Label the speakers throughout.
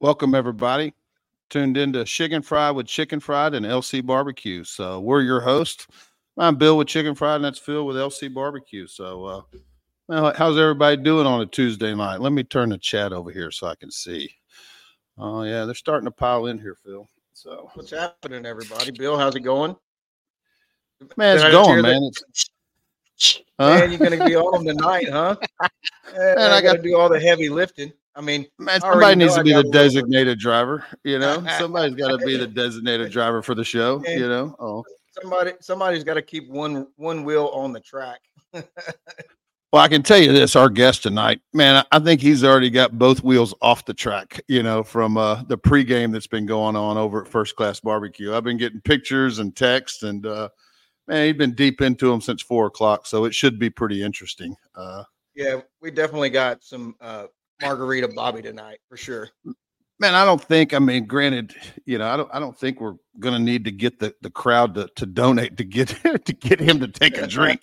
Speaker 1: Welcome, everybody. Tuned into Chicken Fried with Chicken Fried and LC Barbecue. So, we're your host. I'm Bill with Chicken Fried, and that's Phil with LC Barbecue. So, how's everybody doing on a Tuesday night? Let me turn the chat over here so I can see. Oh, yeah, they're starting to pile in here, Phil. So,
Speaker 2: what's happening, everybody? Bill, how's it going?
Speaker 1: man, it's going, man.
Speaker 2: Man, you're going to be on them tonight, huh? Man, I got to do all the heavy lifting. I mean,
Speaker 1: man, somebody needs to be the designated driver. Somebody's got to be the designated driver for the show.
Speaker 2: Somebody's got to keep one wheel on the track.
Speaker 1: Well, I can tell you this: our guest tonight, man, I think he's already got both wheels off the track. From the pregame that's been going on over at First Class Barbecue. I've been getting pictures and texts, and man, he's been deep into them since 4:00, so it should be pretty interesting.
Speaker 2: Yeah, we definitely got some margarita Bobby tonight for sure.
Speaker 1: Man, I don't think. I mean, granted, I don't think we're going to need to get the crowd to donate to get him to take a drink.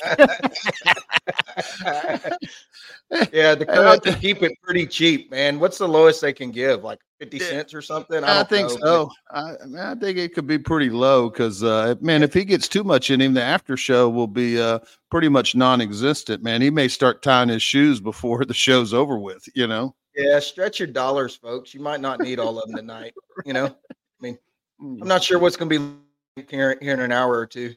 Speaker 2: Yeah, the crowd can keep it pretty cheap, man. What's the lowest they can give? Like 50 cents or something?
Speaker 1: I think so. I think it could be pretty low because, man, if he gets too much in him, the after show will be pretty much non-existent. Man, he may start tying his shoes before the show's over with.
Speaker 2: Yeah, stretch your dollars, folks. You might not need all of them tonight. I mean, I'm not sure what's going to be here in an hour or two.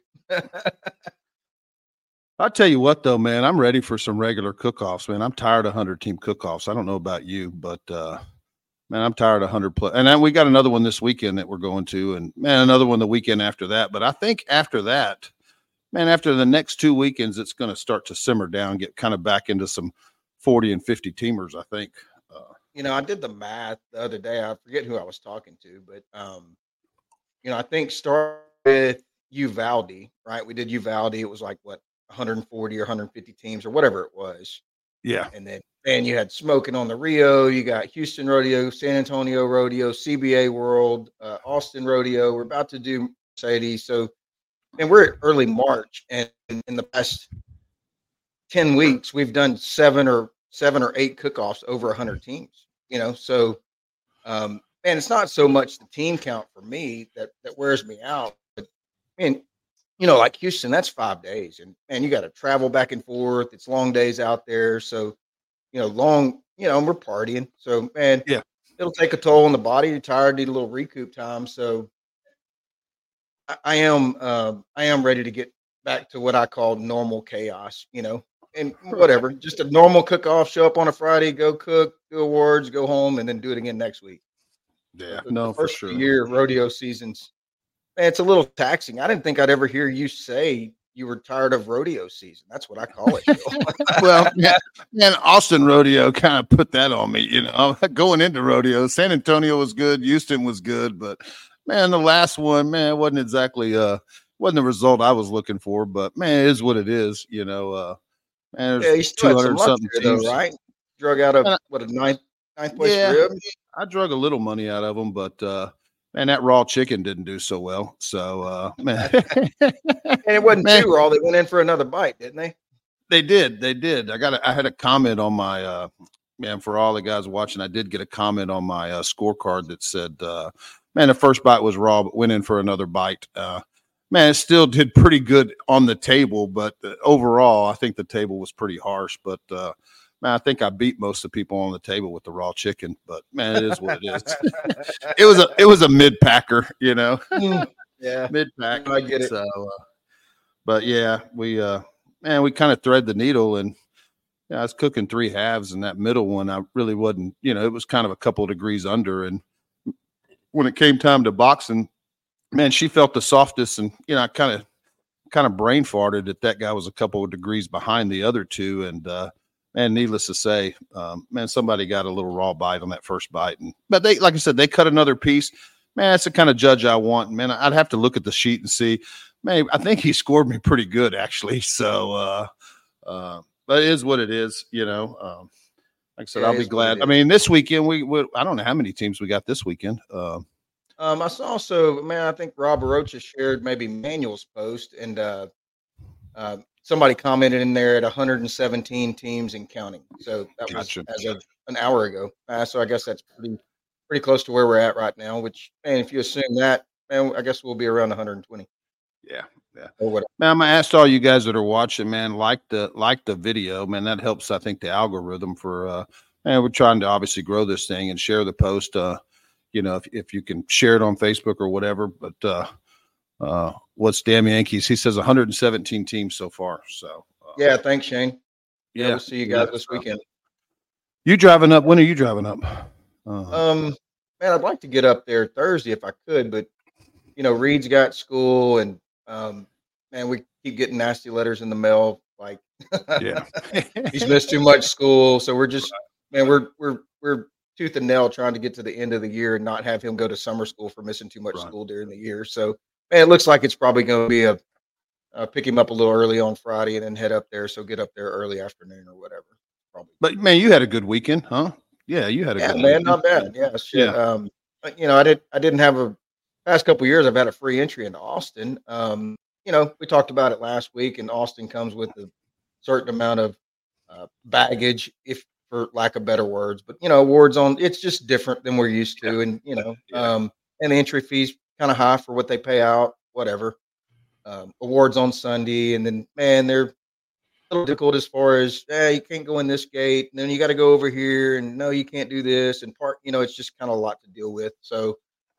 Speaker 1: I'll tell you what, though, man, I'm ready for some regular cook-offs, man. I'm tired of 100-team cook-offs. I don't know about you, but, man, I'm tired of 100+. And then we got another one this weekend that we're going to, and, man, another one the weekend after that. But I think after that, man, after the next 2 weekends, it's going to start to simmer down, get kind of back into some 40 and 50 teamers, I think.
Speaker 2: I did the math the other day. I forget who I was talking to, but, I think start with Uvalde, right? We did Uvalde. It was like, 140 or 150 teams or whatever it was.
Speaker 1: Yeah.
Speaker 2: And then you had Smoking on the Rio. You got Houston Rodeo, San Antonio Rodeo, CBA World, Austin Rodeo. We're about to do Mercedes. So, and we're at early March. And in the past 10 weeks, we've done seven or 8 cook-offs over 100 teams. So, and it's not so much the team count for me that wears me out. But, I mean, like Houston, that's 5 days. And you got to travel back and forth. It's long days out there. So, and we're partying. So, man,
Speaker 1: yeah,
Speaker 2: it'll take a toll on the body. You're tired, need a little recoup time. So I am ready to get back to what I call normal chaos, and whatever, just a normal cook-off, show up on a Friday, go cook, do awards, go home, and then do it again next week.
Speaker 1: Yeah,
Speaker 2: the
Speaker 1: for
Speaker 2: first
Speaker 1: sure.
Speaker 2: Year rodeo seasons, man, it's a little taxing. I didn't think I'd ever hear you say you were tired of rodeo season. That's what I call it.
Speaker 1: Well, yeah, and Austin Rodeo kind of put that on me. Going into rodeo, San Antonio was good, Houston was good, but man, the last one, man, wasn't exactly wasn't the result I was looking for. But man, it is what it is. Man,
Speaker 2: yeah, you still had some luck there, though, right? Drug out of a ninth place rib.
Speaker 1: I drug a little money out of them, but man, that raw chicken didn't do so well. So man,
Speaker 2: and it wasn't too raw. They went in for another bite, didn't they?
Speaker 1: They did. I had a comment on my man, for all the guys watching. I did get a comment on my scorecard that said, man, the first bite was raw, but went in for another bite. Man, it still did pretty good on the table, but overall, I think the table was pretty harsh. But man, I think I beat most of the people on the table with the raw chicken. But man, it is what it is. It was a mid packer,
Speaker 2: Yeah,
Speaker 1: mid pack.
Speaker 2: I get it.
Speaker 1: So, but yeah, we kind of thread the needle, and I was cooking 3 halves, and that middle one, I really wasn't. It was kind of a couple of degrees under, and when it came time to boxing, man, she felt the softest, and I kind of brain farted that guy was a couple of degrees behind the other two, and man, needless to say, man, somebody got a little raw bite on that first bite, but they, like I said, they cut another piece. Man, that's the kind of judge I want. Man, I'd have to look at the sheet and see. Man, I think he scored me pretty good, actually. So, but it is what it is, like I said, I'll be glad. I mean, this weekend I don't know how many teams we got this weekend.
Speaker 2: I saw also, man, I think Rob Rocha shared maybe Manuel's post, and somebody commented in there at 117 teams and counting. So that was as of an hour ago. So I guess that's pretty pretty close to where we're at right now. Which, man, if you assume that, man, I guess we'll be around 120
Speaker 1: Yeah. Yeah.
Speaker 2: or whatever.
Speaker 1: Man, I'm gonna ask all you guys that are watching, man, like the video, man. That helps, I think, the algorithm for and we're trying to obviously grow this thing and share the post. If you can share it on Facebook or whatever. But what's Damn Yankees? He says 117 teams so far. So
Speaker 2: Yeah, thanks, Shane.
Speaker 1: yeah,
Speaker 2: We'll see you guys this weekend.
Speaker 1: You driving up? When are you driving up?
Speaker 2: Man, I'd like to get up there Thursday if I could, but Reed's got school, and man, we keep getting nasty letters in the mail. Like,
Speaker 1: Yeah.
Speaker 2: he's missed too much school, so we're just, man, we're tooth and nail trying to get to the end of the year and not have him go to summer school for missing too much
Speaker 1: Right.
Speaker 2: school during the year. So, man, it looks like it's probably going to be pick him up a little early on Friday and then head up there. So get up there early afternoon or whatever. Probably.
Speaker 1: But man, you had a good weekend, huh? Yeah, you had a good
Speaker 2: man,
Speaker 1: weekend.
Speaker 2: not bad. Yeah, shit.
Speaker 1: Yeah.
Speaker 2: I didn't have a past couple of years. I've had a free entry into Austin. We talked about it last week, and Austin comes with a certain amount of baggage, if for lack of better words. But awards on it's just different than we're used to, and and the entry fees kind of high for what they pay out. Whatever. Awards on Sunday, and then man, they're a little difficult as far as you can't go in this gate, and then you got to go over here, and no, you can't do this, and it's just kind of a lot to deal with. So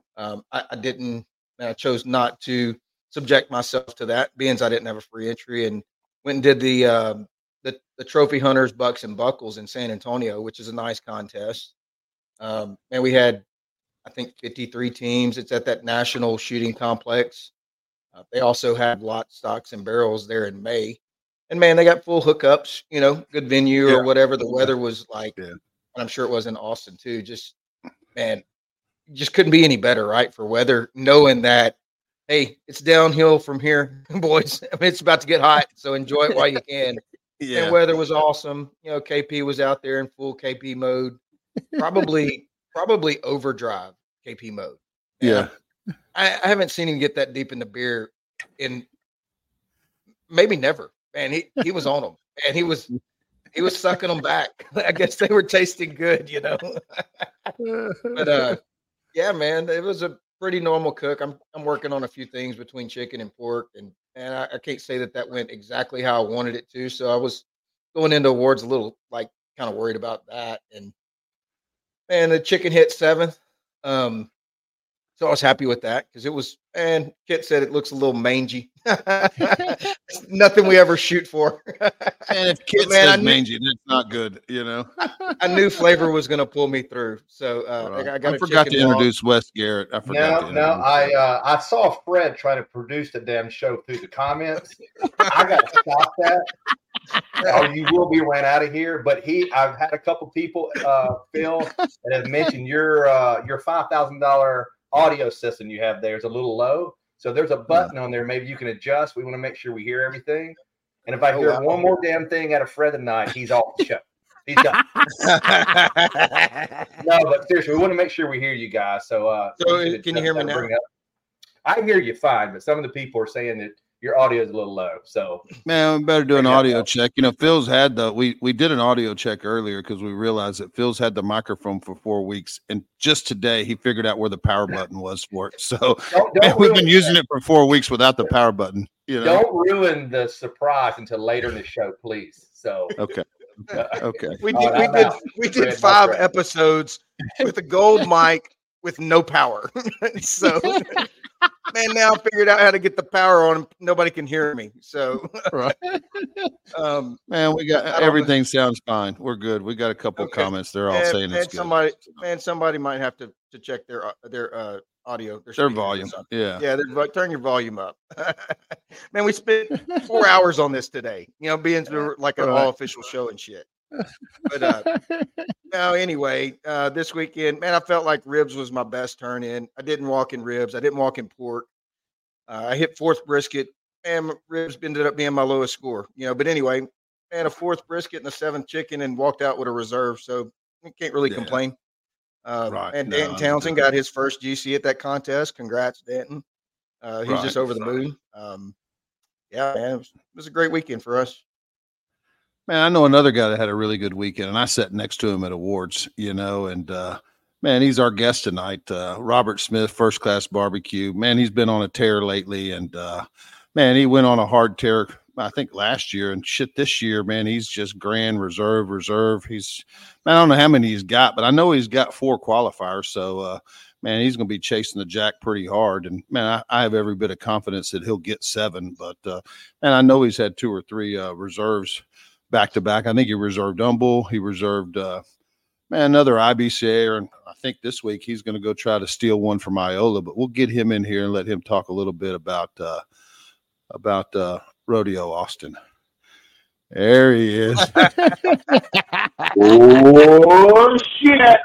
Speaker 2: I chose not to subject myself to that, being as I didn't have a free entry, and went and did the Trophy Hunters Bucks and Buckles in San Antonio, which is a nice contest. And we had, I think, 53 teams. It's at that National Shooting Complex. They also have lot stocks and barrels there in May. And man, they got full hookups, good venue or whatever. The weather was like, and I'm sure it was in Austin too. Just, man, just couldn't be any better, right? For weather, knowing that, hey, it's downhill from here, boys. I mean, it's about to get hot. So enjoy it while you can. And weather was awesome. KP was out there in full KP mode, probably overdrive KP mode. And
Speaker 1: Yeah.
Speaker 2: I haven't seen him get that deep in the beer in maybe never. Man, he was on them, and he was sucking them back. I guess they were tasting good, But yeah, man, it was a pretty normal cook. I'm working on a few things between chicken and pork, and I can't say that went exactly how I wanted it to. So I was going into awards a little kind of worried about that, and man, the chicken hit 7th. So I was happy with that because it was, and Kit said it looks a little mangy. Nothing we ever shoot for.
Speaker 1: And if Kit says mangy, that's not good,
Speaker 2: I knew flavor was going to pull me through. So I
Speaker 1: forgot to introduce Wes Garrett. I forgot.
Speaker 3: I saw Fred try to produce the damn show through the comments. I got to stop that. Or you will be ran out of here. But I've had a couple people, Phil, that have mentioned your $5,000 audio system you have there is a little low. So there's a button on there. Maybe you can adjust. We want to make sure we hear everything. And if I hear one more damn thing out of Fred tonight, he's off the show. He's done. No, but seriously, we want to make sure we hear you guys. So
Speaker 2: can you hear me now?
Speaker 3: I hear you fine, but some of the people are saying that your audio is a little low. So
Speaker 1: man, we better do an audio check. Phil's had we did an audio check earlier because we realized that Phil's had the microphone for 4 weeks, and just today he figured out where the power button was for it. So we've been using it for 4 weeks without the power button.
Speaker 3: Don't ruin the surprise until later in the show, please. So
Speaker 1: okay.
Speaker 2: We did 5 episodes with a gold mic with no power. So man, now I figured out how to get the power on. Nobody can hear me. So
Speaker 1: right. Man, we got everything sounds fine. We're good. We got a couple comments. They're all saying it's good.
Speaker 2: Somebody might have to check their audio,
Speaker 1: their volume. Yeah.
Speaker 2: Turn your volume up. Man, we spent 4 hours on this today. Being like an all official show and shit. But no, anyway, this weekend, man, I felt like ribs was my best turn in. I didn't walk in ribs. I didn't walk in pork. I hit 4th brisket, and ribs ended up being my lowest score. But anyway, man, a 4th brisket and a 7th chicken, and walked out with a reserve. So I can't really complain.
Speaker 1: Right.
Speaker 2: And Danton Townsend got his first GC at that contest. Congrats, Danton. He's just over the moon. Yeah, man, it was a great weekend for us.
Speaker 1: Man, I know another guy that had a really good weekend, and I sat next to him at awards, and Man, he's our guest tonight. Robert Smith, First Class Barbecue. Man, he's been on a tear lately, and man, he went on a hard tear, I think, last year, and shit, this year, man, he's just grand reserve. He's, man, I don't know how many he's got, but I know he's got 4 qualifiers. So, man, he's going to be chasing the jack pretty hard. And man, I have every bit of confidence that he'll get 7. But man, I know he's had 2 or 3 reserves back to back. I think he reserved Humble. He reserved another IBCA, and I think this week he's going to go try to steal one from Iola. But we'll get him in here and let him talk a little bit about Rodeo Austin. There he is.
Speaker 4: Oh shit!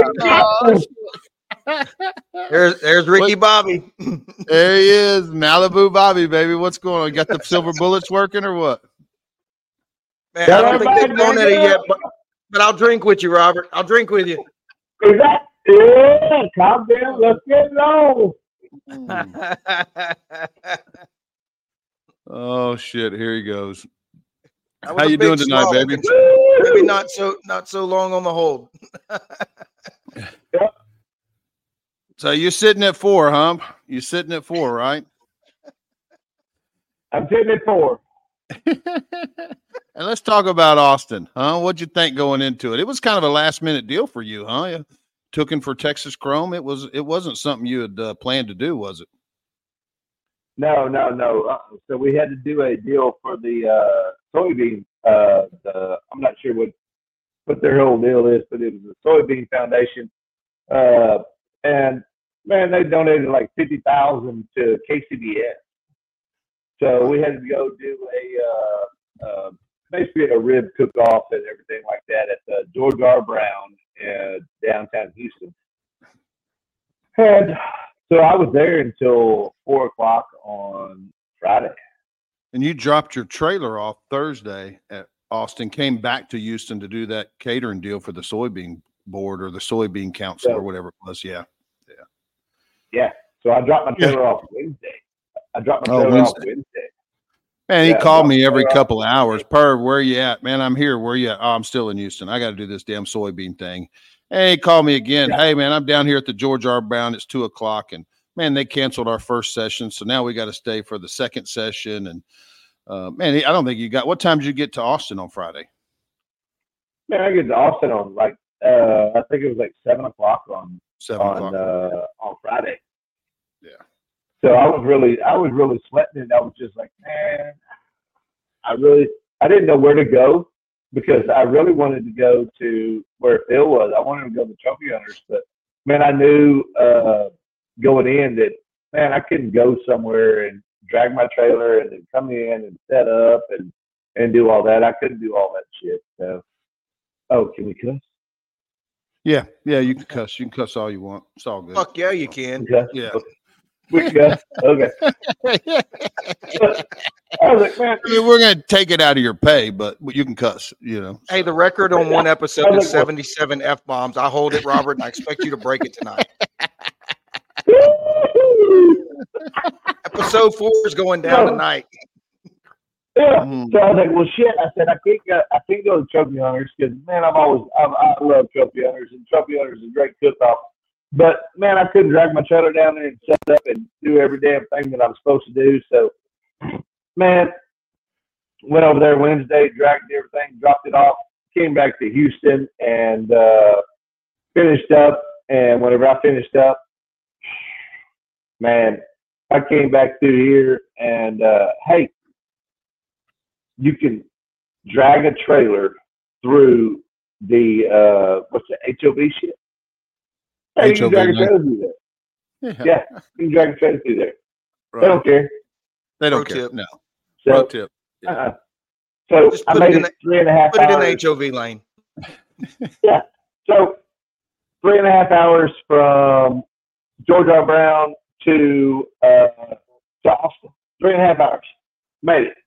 Speaker 2: There's Ricky Bobby.
Speaker 1: There he is, Malibu Bobby, baby. What's going on? You got the silver bullets working or what?
Speaker 2: Man, I don't think they've gone at it yet, but I'll drink with you, Robert. I'll drink with you.
Speaker 4: Is that it? Calm down. Let's get low.
Speaker 1: Oh shit! Here he goes.
Speaker 2: That was
Speaker 1: How
Speaker 2: a
Speaker 1: you
Speaker 2: big
Speaker 1: doing tonight,
Speaker 2: swallow.
Speaker 1: baby?
Speaker 2: Maybe not so long on the hold.
Speaker 1: So you're sitting at 4, huh? You're sitting at 4, right?
Speaker 4: I'm sitting at 4.
Speaker 1: And let's talk about Austin, huh? What'd you think going into it? It was kind of a last minute deal for you, huh? You took him for Texas Chrome. It wasn't something you had planned to do, was it?
Speaker 4: No. So we had to do a deal for the soybean. I'm not sure what their whole deal is, but it was the Soybean Foundation. And man, they donated like $50,000 to KCBS. So we had to go do basically a rib cook-off and everything like that at George R. Brown in downtown Houston. And so I was there until 4:00 on Friday.
Speaker 1: And you dropped your trailer off Thursday at Austin, came back to Houston to do that catering deal for the soybean board or the soybean council or whatever it was. Yeah.
Speaker 4: So I dropped my trailer off Wednesday. Off Wednesday.
Speaker 1: Man, he called me every couple of hours. Perv, where you at? Man, I'm here. Where you at? Oh, I'm still in Houston. I got to do this damn soybean thing. And he called me again. Yeah. Hey, man, I'm down here at the George R. Brown. It's 2:00. And man, they canceled our first session. So now we got to stay for the second session. And man, I don't think you got, what time did you get to Austin on Friday?
Speaker 4: Man, I get to Austin on like, I think it was like 7:00 on
Speaker 1: 7:00
Speaker 4: on Friday.
Speaker 1: Yeah.
Speaker 4: So I was really sweating it. I was just like, man, I didn't know where to go because I really wanted to go to where Phil was. I wanted to go to Trophy Hunters, but man, I knew going in that, man, I couldn't go somewhere and drag my trailer and then come in and set up and do all that. I couldn't do all that shit. So, can we cuss?
Speaker 1: Yeah, you can cuss. You can cuss all you want. It's all good.
Speaker 2: Fuck yeah, you can.
Speaker 1: Yeah.
Speaker 4: We can cuss. Okay. I was like, man,
Speaker 1: I mean, we're going to take it out of your pay, but you can cuss, you know.
Speaker 2: Hey, the record on one episode is 77 F-bombs. I hold it, Robert, and I expect you to break it tonight. Episode 4 is going down tonight.
Speaker 4: Yeah. So I was like, well, shit. I said, I can't go to Trophy Hunters because, man, I love Trophy Hunters, and Trophy Hunters is a great cook-off. But, man, I couldn't drag my trailer down there and set up and do every damn thing that I was supposed to do. So, man, went over there Wednesday, dragged everything, dropped it off, came back to Houston, and finished up. And whenever I finished up, man, I came back through here and, hey, you can drag a trailer through the, what's the HOV shit? Hey, you can drag a trailer through there. Yeah, you can drag a trailer through there. Right. They don't care.
Speaker 1: They don't care.
Speaker 2: Tip.
Speaker 1: No.
Speaker 4: So,
Speaker 1: Pro tip. Yeah.
Speaker 4: So I made it 3.5 hours.
Speaker 2: Put it in the HOV lane.
Speaker 4: Yeah. So 3.5 hours from George R. Brown to Austin. 3.5 hours. Made it.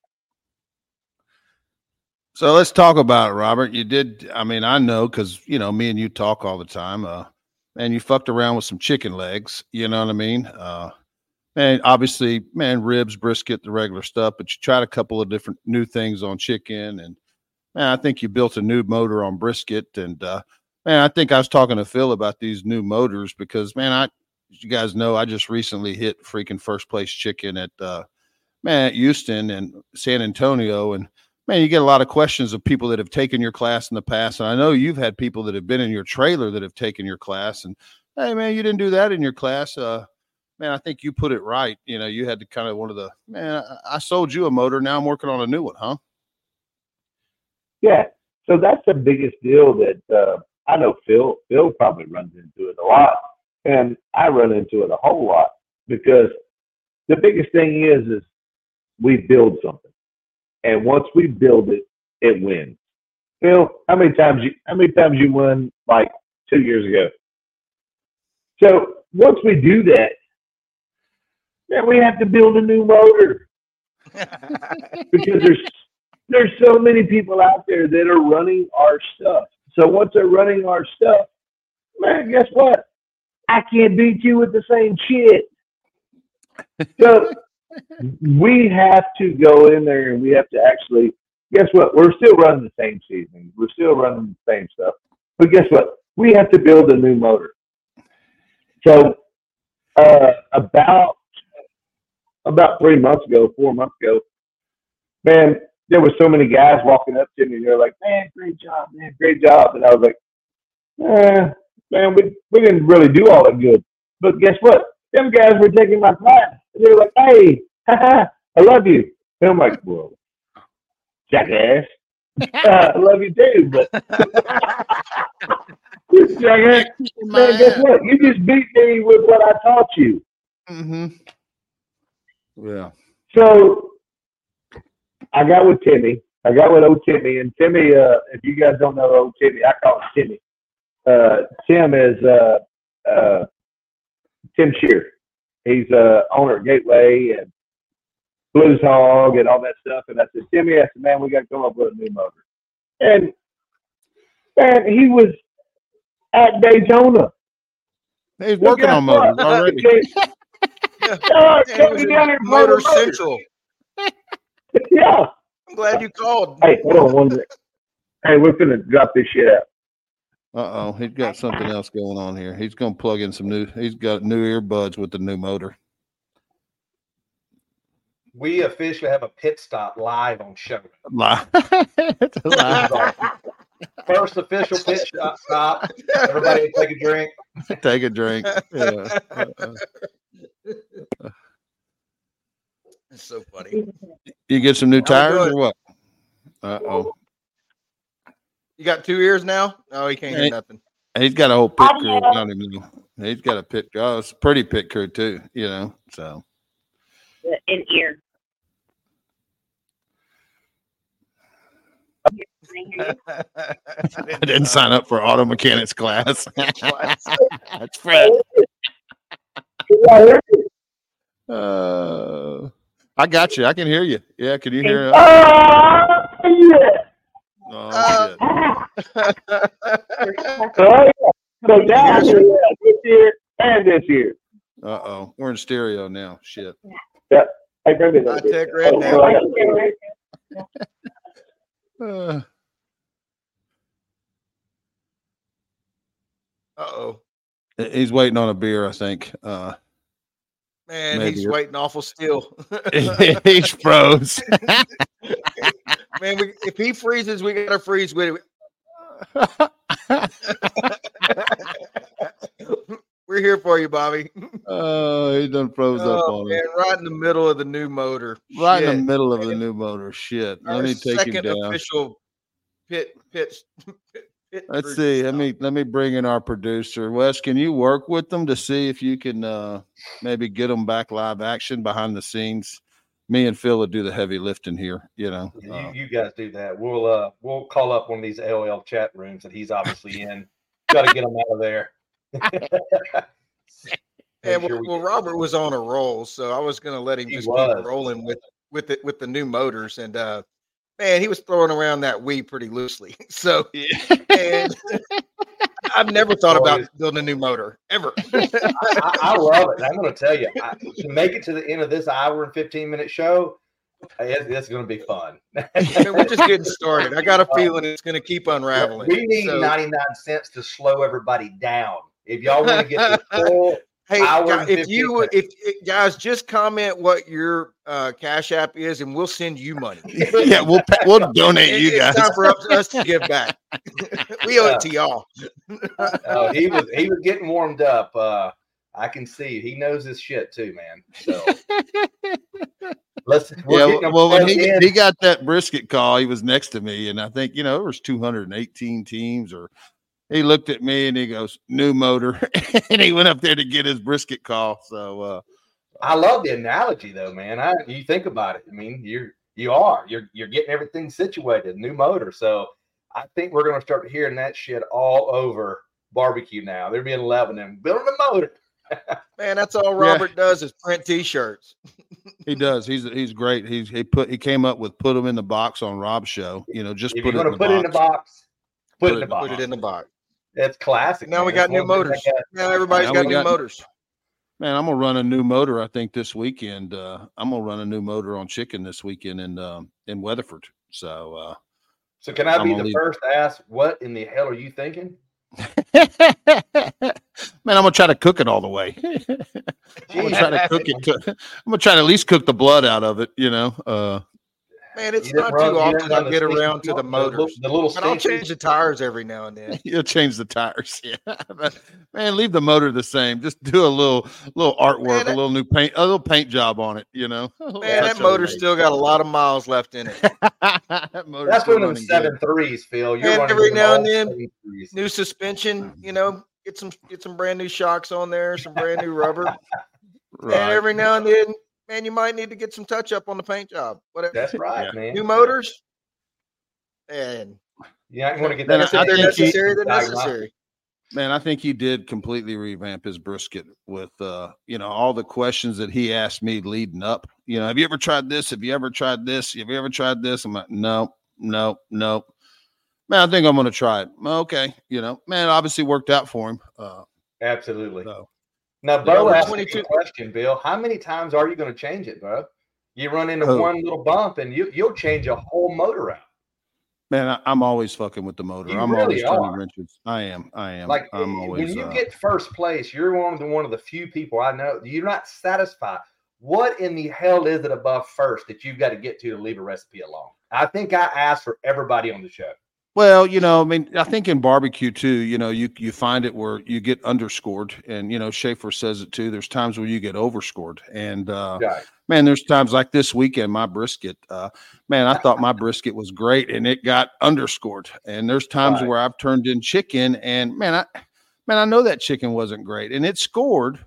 Speaker 1: So let's talk about it, Robert. You did. I mean, I know because, you know, me and you talk all the time. And you fucked around with some chicken legs. You know what I mean? And obviously, man, ribs, brisket, the regular stuff. But you tried a couple of different new things on chicken. And, man, I think you built a new motor on brisket. And, man, man, I think I was talking to Phil about these new motors because, man, you guys know I just recently hit freaking first place chicken at Houston and San Antonio, and man, you get a lot of questions of people that have taken your class in the past, and I know you've had people that have been in your trailer that have taken your class, and hey, man, you didn't do that in your class. Man, I think you put it right. You know, you had to kind of I sold you a motor. Now I'm working on a new one, huh?
Speaker 4: Yeah. So that's the biggest deal that I know Phil probably runs into it a lot. And I run into it a whole lot because the biggest thing is we build something. And once we build it, it wins. Phil, how many times you won like 2 years ago? So once we do that, then we have to build a new motor because there's so many people out there that are running our stuff. So once they're running our stuff, man, guess what? I can't beat you with the same shit. So we have to go in there and we have to actually, guess what? We're still running the same season. We're still running the same stuff. But guess what? We have to build a new motor. So about 4 months ago, man, there were so many guys walking up to me and they're like, man, great job, man, great job. And I was like, man, we didn't really do all that good. But guess what? Them guys were taking my class. And they were like, hey, I love you. And I'm like, whoa, jackass. I love you too, but jackass, man, guess what? You just beat me with what I taught you.
Speaker 1: Mm-hmm. Yeah.
Speaker 4: So I got with Timmy. I got with old Timmy. And Timmy, if you guys don't know old Timmy, I call him Timmy. Tim is Tim Shear. He's owner at Gateway and Blues Hog and all that stuff. And I said, Timmy, man, we got to come up with a new motor. And man, he was at Daytona.
Speaker 1: He's working on motors already.
Speaker 2: Motor Central.
Speaker 4: Yeah.
Speaker 2: I'm glad you called.
Speaker 4: Hey, hold on one minute. Hey, we're going to drop this shit out.
Speaker 1: Uh-oh, he's got something else going on here. He's going to plug in he's got new earbuds with the new motor.
Speaker 3: We officially have a pit stop live on show.
Speaker 1: Live.
Speaker 3: First official pit stop. Everybody take a drink.
Speaker 1: Take a drink. Yeah.
Speaker 2: It's so funny.
Speaker 1: You get some new tires or what? Uh-oh.
Speaker 2: You got 2 ears now? Oh, he can't hear nothing.
Speaker 1: He's got a whole pit crew. I don't even know. He's got a pit crew. Oh, it's a pretty pit crew too, you know. So
Speaker 5: an ear.
Speaker 1: I didn't sign up for auto mechanics class. That's Fred. I got you. I can hear you. Yeah, can you hear? Oh,
Speaker 4: So now this year and this year.
Speaker 1: Uh-oh. We're in stereo now. Shit.
Speaker 4: Yeah. Hey, bring me
Speaker 2: I
Speaker 4: that.
Speaker 2: take red now. Uh-oh.
Speaker 1: He's waiting on a beer, I think.
Speaker 2: Man, he's waiting awful still.
Speaker 1: He's froze.
Speaker 2: Man, if he freezes, we got to freeze with it. We're here for you, Bobby.
Speaker 1: Oh, he done froze up on
Speaker 2: man, right in the middle of the new motor.
Speaker 1: Right in the middle of the new motor. Shit. Let me take him down.
Speaker 2: Official pit.
Speaker 1: Let's see. Let me bring in our producer. Wes, can you work with them to see if you can maybe get them back live action behind the scenes? Me and Phil will do the heavy lifting here, you know.
Speaker 3: You guys do that. We'll call up one of these LL chat rooms that he's obviously in. Got to get him out of there.
Speaker 2: And well, Robert was on a roll, so I was going to let him just keep rolling with the new motors, and man, he was throwing around that Wii pretty loosely. So, and I've never thought about building a new motor ever.
Speaker 3: I love it. I'm going to tell you, to make it to the end of this hour and 15-minute show, It's going to be fun.
Speaker 2: We're just getting started. I got a feeling it's going to keep unraveling.
Speaker 3: We need 99 cents to slow everybody down. If y'all want to get the full
Speaker 2: hey,
Speaker 3: hour,
Speaker 2: if guys just comment what your Cash App is, and we'll send you money.
Speaker 1: Yeah, we'll donate you guys.
Speaker 2: It's time for us to give back. We owe it to y'all.
Speaker 3: He was getting warmed up. I can see he knows his shit too, man. So
Speaker 1: when he got that brisket call, he was next to me, and I think there was 218 teams. Or he looked at me and he goes, "New motor," and he went up there to get his brisket call. So
Speaker 3: I love the analogy, though, man. You think about it. I mean, you're getting everything situated, new motor. So I think we're going to start hearing that shit all over barbecue now. They're being 11 and building a motor.
Speaker 2: Man, that's all Robert does is print T-shirts.
Speaker 1: He does. He's great. He came up with put them in the box on Rob's show. Just
Speaker 3: if
Speaker 1: put
Speaker 3: you're
Speaker 1: it
Speaker 3: in the box. Put it in the
Speaker 2: box.
Speaker 3: It's classic.
Speaker 2: Now we got new motors. Now everybody's got new motors.
Speaker 1: Man, I'm gonna run a new motor. I think this weekend. I'm gonna run a new motor on chicken this weekend in Weatherford. So
Speaker 3: can I be the first to ask what in the hell are you thinking?
Speaker 1: Man, I'm gonna try to cook it all the way. I'm gonna try to cook it. I'm gonna try to at least cook the blood out of it.
Speaker 2: Man, it's not too often I get around to the motors. But I'll change the tires every now and then.
Speaker 1: You'll change the tires, yeah. But, man, leave the motor the same. Just do a little artwork, a little new paint, a little paint job on it.
Speaker 2: Man, that motor's still got a lot of miles left in it.
Speaker 3: That's one of them 7.3s, Phil.
Speaker 2: You're and every now and then, new suspension. Get some brand new shocks on there, some brand new rubber. Right. And every now and then, man, you might need to get some touch up on the paint job. Whatever.
Speaker 3: That's right, man.
Speaker 2: New motors. And
Speaker 3: I want to get
Speaker 2: that. They're necessary. They're necessary.
Speaker 1: Man, I think he did completely revamp his brisket with, all the questions that he asked me leading up. Have you ever tried this? Have you ever tried this? Have you ever tried this? I'm like, no. Man, I think I'm going to try it. Okay. Man, it obviously worked out for him.
Speaker 3: Absolutely. So. Now, Bo asked me a question, Bill. How many times are you going to change it, bro? You run into one little bump and you'll change a whole motor out.
Speaker 1: Man, I'm always fucking with the motor. I'm always turning wrenches. I am.
Speaker 3: Like
Speaker 1: I'm always,
Speaker 3: when you get first place, you're one of the few people I know. You're not satisfied. What in the hell is it above first that you've got to get to leave a recipe alone? I think I asked for everybody on the show.
Speaker 1: Well, I think in barbecue too, you find it where you get underscored, and Schaefer says it too. There's times where you get overscored, and man, there's times like this weekend, my brisket, man, I thought my brisket was great, and it got underscored. And there's times where I've turned in chicken, and man, I know that chicken wasn't great, and it scored,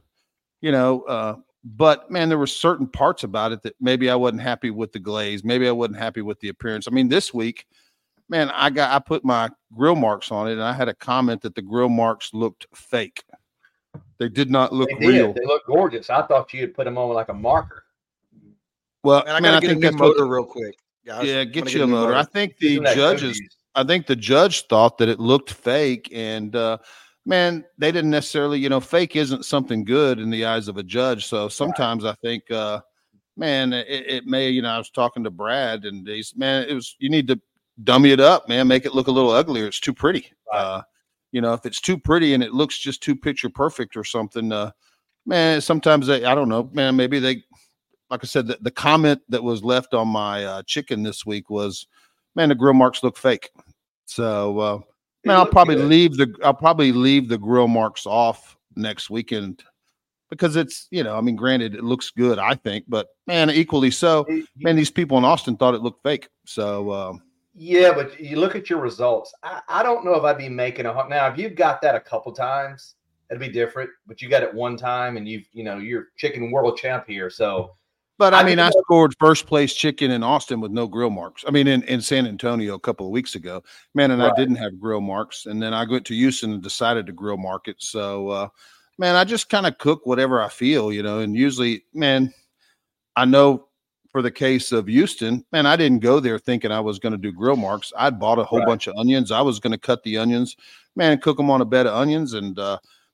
Speaker 1: but man, there were certain parts about it that maybe I wasn't happy with the glaze, maybe I wasn't happy with the appearance. I mean, this week. Man, I put my grill marks on it, and I had a comment that the grill marks looked fake. They did not look real.
Speaker 3: They look gorgeous. I thought you had put them on like a marker.
Speaker 1: Well,
Speaker 2: I think that's motor real quick.
Speaker 1: Yeah, get you a motor. I think the judge thought that it looked fake, and man, they didn't necessarily. Fake isn't something good in the eyes of a judge. So sometimes I think, man, it may. I was talking to Brad, and you need to dummy it up, man, make it look a little uglier. It's too pretty. Right. If it's too pretty and it looks just too picture perfect or something, man, sometimes I don't know, man, maybe they, like I said, the comment that was left on my chicken this week was, man, the grill marks look fake. So, man, I'll probably leave the grill marks off next weekend because it's, granted it looks good, I think, but man, equally so, man, these people in Austin thought it looked fake. So,
Speaker 3: yeah, but you look at your results. I don't know if I'd be making now. If you've got that a couple times, it'd be different. But you got it one time, and you're chicken world champ here. So,
Speaker 1: but I scored first place chicken in Austin with no grill marks. I mean, in San Antonio a couple of weeks ago, man, and I didn't have grill marks. And then I went to Houston and decided to grill mark it. So, man, I just kind of cook whatever I feel, and usually, man, I know. For the case of Houston, man, I didn't go there thinking I was going to do grill marks. I'd bought a whole bunch of onions. I was going to cut the onions, man, cook them on a bed of onions. And,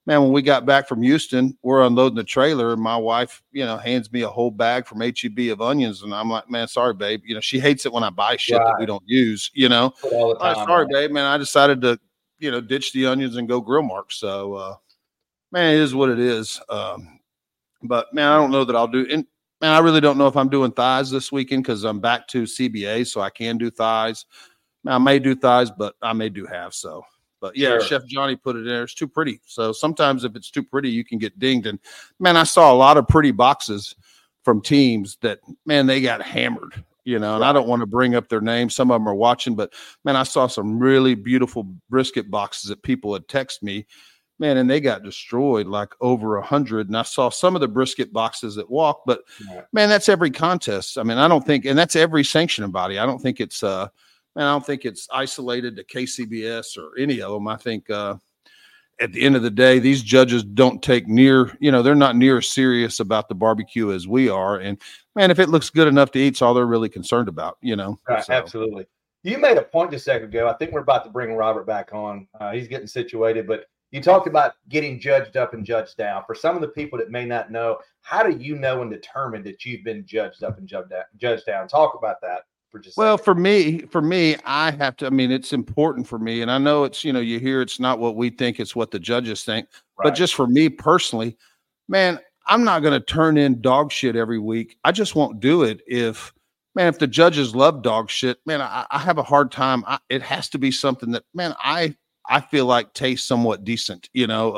Speaker 1: man, when we got back from Houston, we're unloading the trailer, and my wife, hands me a whole bag from HEB of onions, and I'm like, man, sorry, babe. She hates it when I buy shit that we don't use.
Speaker 3: All the time,
Speaker 1: sorry, babe, man. I decided to, ditch the onions and go grill mark. So, man, it is what it is. But man, I don't know that I'll do. And man, I really don't know if I'm doing thighs this weekend because I'm back to CBA, so I can do thighs. I may do thighs, but I may do halves. So, but yeah,
Speaker 3: Sure.
Speaker 1: Chef Johnny put it in there. It's too pretty. So sometimes if it's too pretty, you can get dinged. And man, I saw a lot of pretty boxes from teams that, man, they got hammered. And I don't want to bring up their names. Some of them are watching, but man, I saw some really beautiful brisket boxes that people had texted me. Man, and they got destroyed like over 100. And I saw some of the brisket boxes that walk, but man, that's every contest. I mean, I don't think, and that's every sanctioning body. I don't think it's, I don't think it's isolated to KCBS or any of them. I think at the end of the day, these judges don't take they're not near as serious about the barbecue as we are. And man, if it looks good enough to eat, it's all they're really concerned about,
Speaker 3: Right,
Speaker 1: So.
Speaker 3: absolutely. You made a point just a second ago. I think we're about to bring Robert back on. He's getting situated, but you talked about getting judged up and judged down. For some of the people that may not know, how do you know and determine that you've been judged up and judged down? Talk about that for just a
Speaker 1: Well,
Speaker 3: second.
Speaker 1: for me, I have to, it's important for me. And I know it's, you hear it's not what we think, it's what the judges think.
Speaker 3: Right.
Speaker 1: But just for me personally, man, I'm not going to turn in dog shit every week. I just won't do it if the judges love dog shit, man, I have a hard time. It has to be something that, man, I feel like tastes somewhat decent,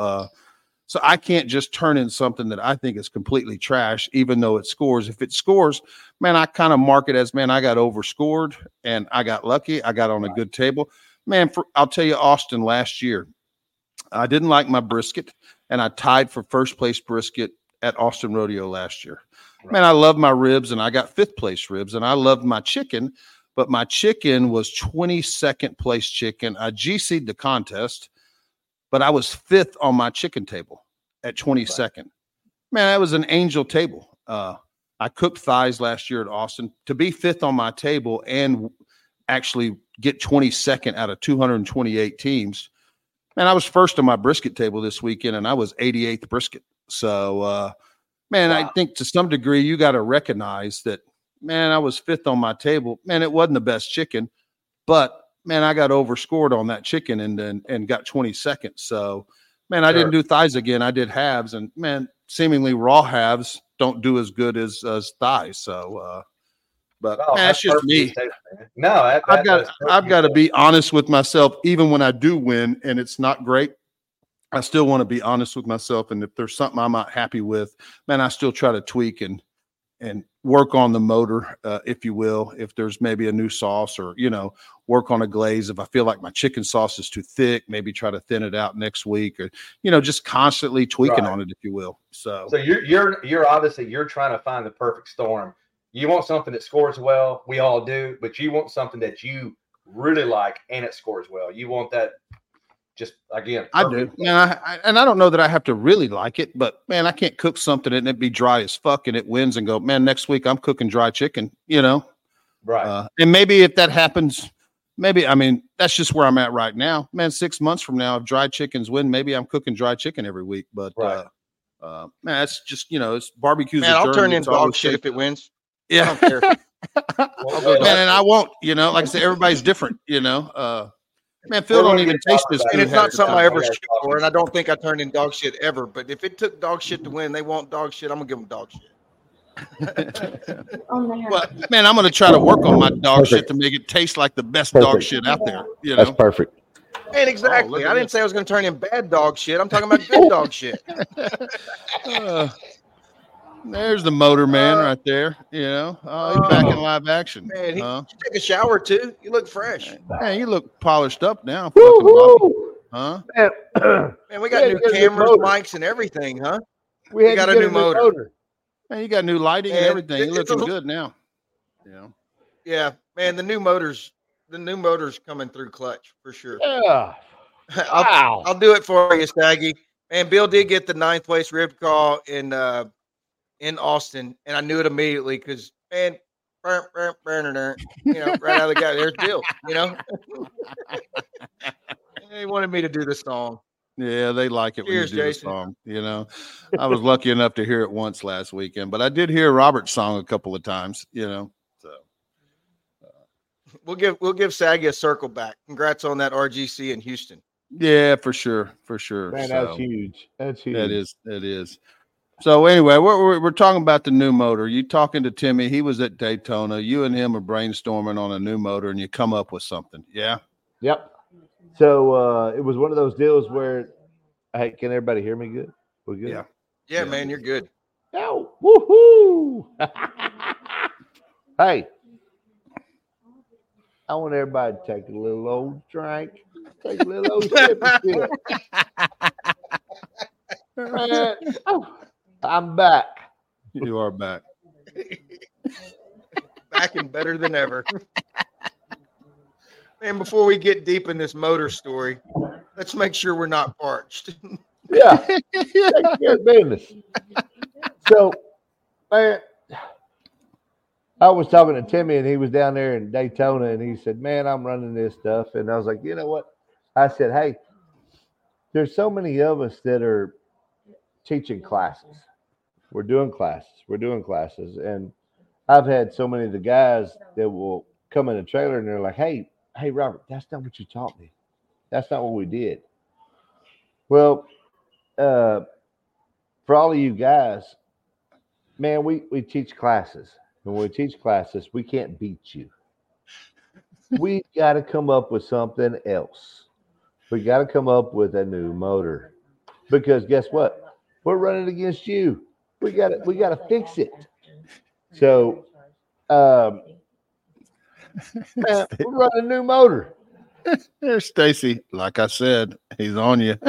Speaker 1: so I can't just turn in something that I think is completely trash, even though it scores. If it scores, man, I kind of mark it as, man, I got overscored and I got lucky. I got on a good table. Man, I'll tell you, Austin, last year, I didn't like my brisket, and I tied for first place brisket at Austin Rodeo last year. Right. Man, I love my ribs, and I got fifth place ribs, and I loved my chicken, but my chicken was 22nd place chicken. I GC'd the contest, but I was fifth on my chicken table at 22nd. Right. Man, that was an angel table. I cooked thighs last year at Austin. To be fifth on my table and actually get 22nd out of 228 teams, man, I was first on my brisket table this weekend, and I was 88th brisket. So, man, wow. I think to some degree you got to recognize that, man, I was fifth on my table. Man, it wasn't the best chicken, but man, I got overscored on that chicken and got 22nd. So, man, I didn't do thighs again. I did halves, and man, seemingly raw halves don't do as good as thighs. So, but man, that's just me.
Speaker 3: No,
Speaker 1: I've got to be honest with myself, even when I do win and it's not great. I still want to be honest with myself, and if there's something I'm not happy with, man, I still try to tweak and work on the motor, if you will. If there's maybe a new sauce or, work on a glaze. If I feel like my chicken sauce is too thick, maybe try to thin it out next week, or, just constantly tweaking on it, if you will. So
Speaker 3: you're obviously you're trying to find the perfect storm. You want something that scores well. We all do, but you want something that you really like and it scores well. You want that. Just again,
Speaker 1: I do. Man, and I don't know that I have to really like it, but man, I can't cook something and it be dry as fuck and it wins and go, man, next week I'm cooking dry chicken,
Speaker 3: Right.
Speaker 1: And maybe if that happens, that's just where I'm at right now, man. 6 months from now, if dry chickens win, maybe I'm cooking dry chicken every week, but,
Speaker 3: right.
Speaker 1: Man, that's just, it's barbecues.
Speaker 2: Man, I'll turn in dog shit if it wins.
Speaker 1: Yeah.
Speaker 2: I don't care.
Speaker 1: Man, and I won't, like I said, everybody's different, Man, Phil don't even taste this.
Speaker 2: And it's not something I ever shoot for, and I don't think I turned in dog shit ever. But if it took dog shit to win, they want dog shit, I'm going to give them dog shit.
Speaker 1: Well, man, I'm going to try to work on my dog shit to make it taste like the best dog shit out there.
Speaker 4: That's perfect.
Speaker 2: And exactly. I didn't say I was going to turn in bad dog shit. I'm talking about good dog shit.
Speaker 1: There's the motor man right there. He's back in live action.
Speaker 2: Man, he took a shower too. You look fresh.
Speaker 1: Man, you look polished up now. Huh?
Speaker 2: Man, we got new cameras, mics, and everything, huh?
Speaker 4: We got a new motor.
Speaker 1: Man, you got new lighting and everything. You're looking good now.
Speaker 2: Yeah, man, the new motor's coming through clutch for sure.
Speaker 4: Yeah.
Speaker 2: I'll do it for you, Staggy. Man, Bill did get the 9th place rib call in Austin, and I knew it immediately because, man, right out of the guy, there's Bill, He wanted me to do the song.
Speaker 1: Yeah, they like it
Speaker 2: Cheers,
Speaker 1: when you do
Speaker 2: Jason.
Speaker 1: the song. You know, I was lucky enough to hear it once last weekend, but I did hear Robert's song a couple of times. You know, so
Speaker 2: We'll give Saggy a circle back. Congrats on that RGC in Houston.
Speaker 1: yeah, for sure.
Speaker 4: Man,
Speaker 1: So
Speaker 4: that's huge. That's huge.
Speaker 1: that is. So anyway, we're talking about the new motor. You talking to Timmy? He was at Daytona. You and him are brainstorming on a new motor, and you come up with something. Yeah.
Speaker 4: Yep. So it was one of those deals where, hey, can everybody hear me good? We're good?
Speaker 1: Yeah.
Speaker 2: Yeah, man, you're good.
Speaker 4: Oh, woohoo! Hey, I want everybody to take a little old drink. Take a little old sip of shit. Man, I'm back.
Speaker 1: You are back.
Speaker 2: Back and better than ever. Man, before we get deep in this motor story, let's make sure we're not parched.
Speaker 4: Yeah. Take care of business. So, man, I was talking to Timmy, and he was down there in Daytona, and he said, man, I'm running this stuff. And I was like, you know what? I said, hey, there's so many of us that are teaching classes. We're doing classes. And I've had so many of the guys that will come in a trailer, and they're like, hey, Robert, that's not what you taught me. That's not what we did. Well, for all of you guys, man, we teach classes. When we teach classes, we can't beat you. We got to come up with something else. We got to come up with a new motor, because guess what? We're running against you. We got to fix it. So, man, we're running a new motor.
Speaker 1: There's Stacy. Like I said, he's on you.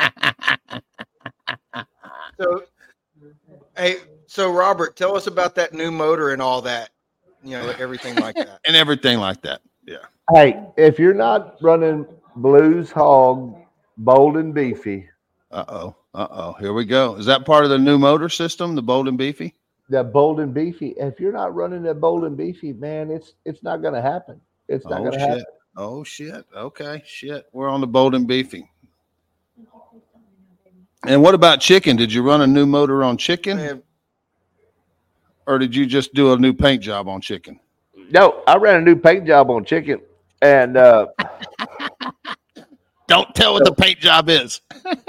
Speaker 2: So Robert, tell us about that new motor and all that. You know, everything like that.
Speaker 1: And everything like that. Yeah.
Speaker 4: Hey, if you're not running Blues Hog Bold and Beefy,
Speaker 1: Uh-oh. Here we go. Is that part of the new motor system, the Bold and Beefy?
Speaker 4: that Bold and Beefy, if you're not running that Bold and Beefy, man, it's not going to happen. It's not going to happen.
Speaker 1: Oh, shit. Okay. Shit. We're on the Bold and Beefy. And what about chicken? Did you run a new motor on chicken?
Speaker 2: Man,
Speaker 1: or did you just do a new paint job on chicken?
Speaker 4: No, I ran a new paint job on chicken, and
Speaker 1: don't tell what the paint job is.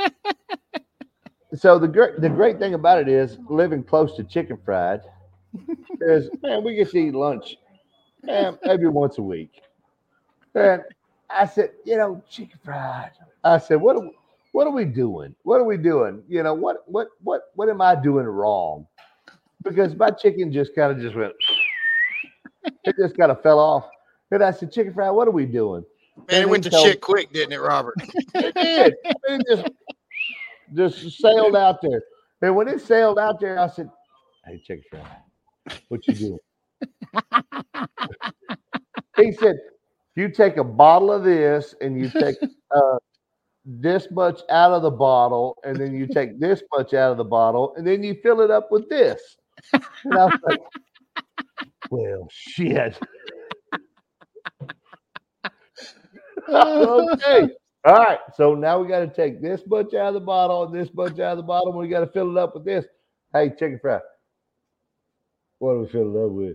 Speaker 4: So the great thing about it is living close to Chicken Fried is, man, we get to eat lunch, man, maybe once a week. And I said, Chicken Fried. I said, what are we doing? What are we doing? What am I doing wrong? Because my chicken just kind of just went. It just kind of fell off. And I said, Chicken Fried, what are we doing?
Speaker 2: Man, it went to shit quick, didn't it, Robert?
Speaker 4: It did. It just sailed out there. And when it sailed out there, I said, hey, Chicken Fried, what you doing? He said, you take a bottle of this and you take this much out of the bottle, and then you take this much out of the bottle, and then you fill it up with this. And I was like, well, shit. Okay. All right. So now we got to take this much out of the bottle and this much out of the bottle. And we got to fill it up with this. Hey, Chicken Fried, what do we fill it up with?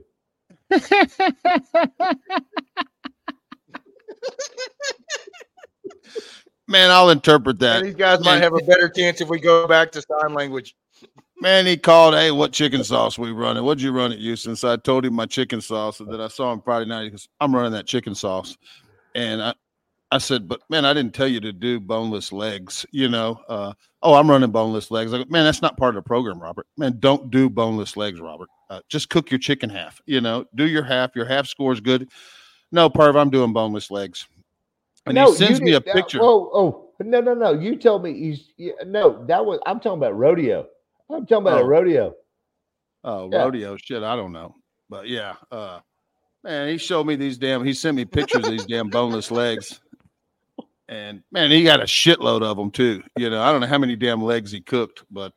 Speaker 1: Man, I'll interpret that.
Speaker 2: And these guys might have a better chance if we go back to sign language.
Speaker 1: Man, he called, hey, what chicken sauce we running? What'd you run at Houston? So I told him my chicken sauce that I saw him Friday night. He goes, I'm running that chicken sauce. And I said, but man, I didn't tell you to do boneless legs, I'm running boneless legs. I go, man, that's not part of the program, Robert. Man, don't do boneless legs, Robert. Just cook your chicken half, do your half. Your half score is good. No, Parv, I'm doing boneless legs. And he sends me a picture.
Speaker 4: No. You told me I'm talking about rodeo. I'm talking about a rodeo.
Speaker 1: Oh, yeah. Rodeo shit. I don't know. But yeah. Man, he showed me he sent me pictures of these damn boneless legs. And man, he got a shitload of them too. I don't know how many damn legs he cooked, but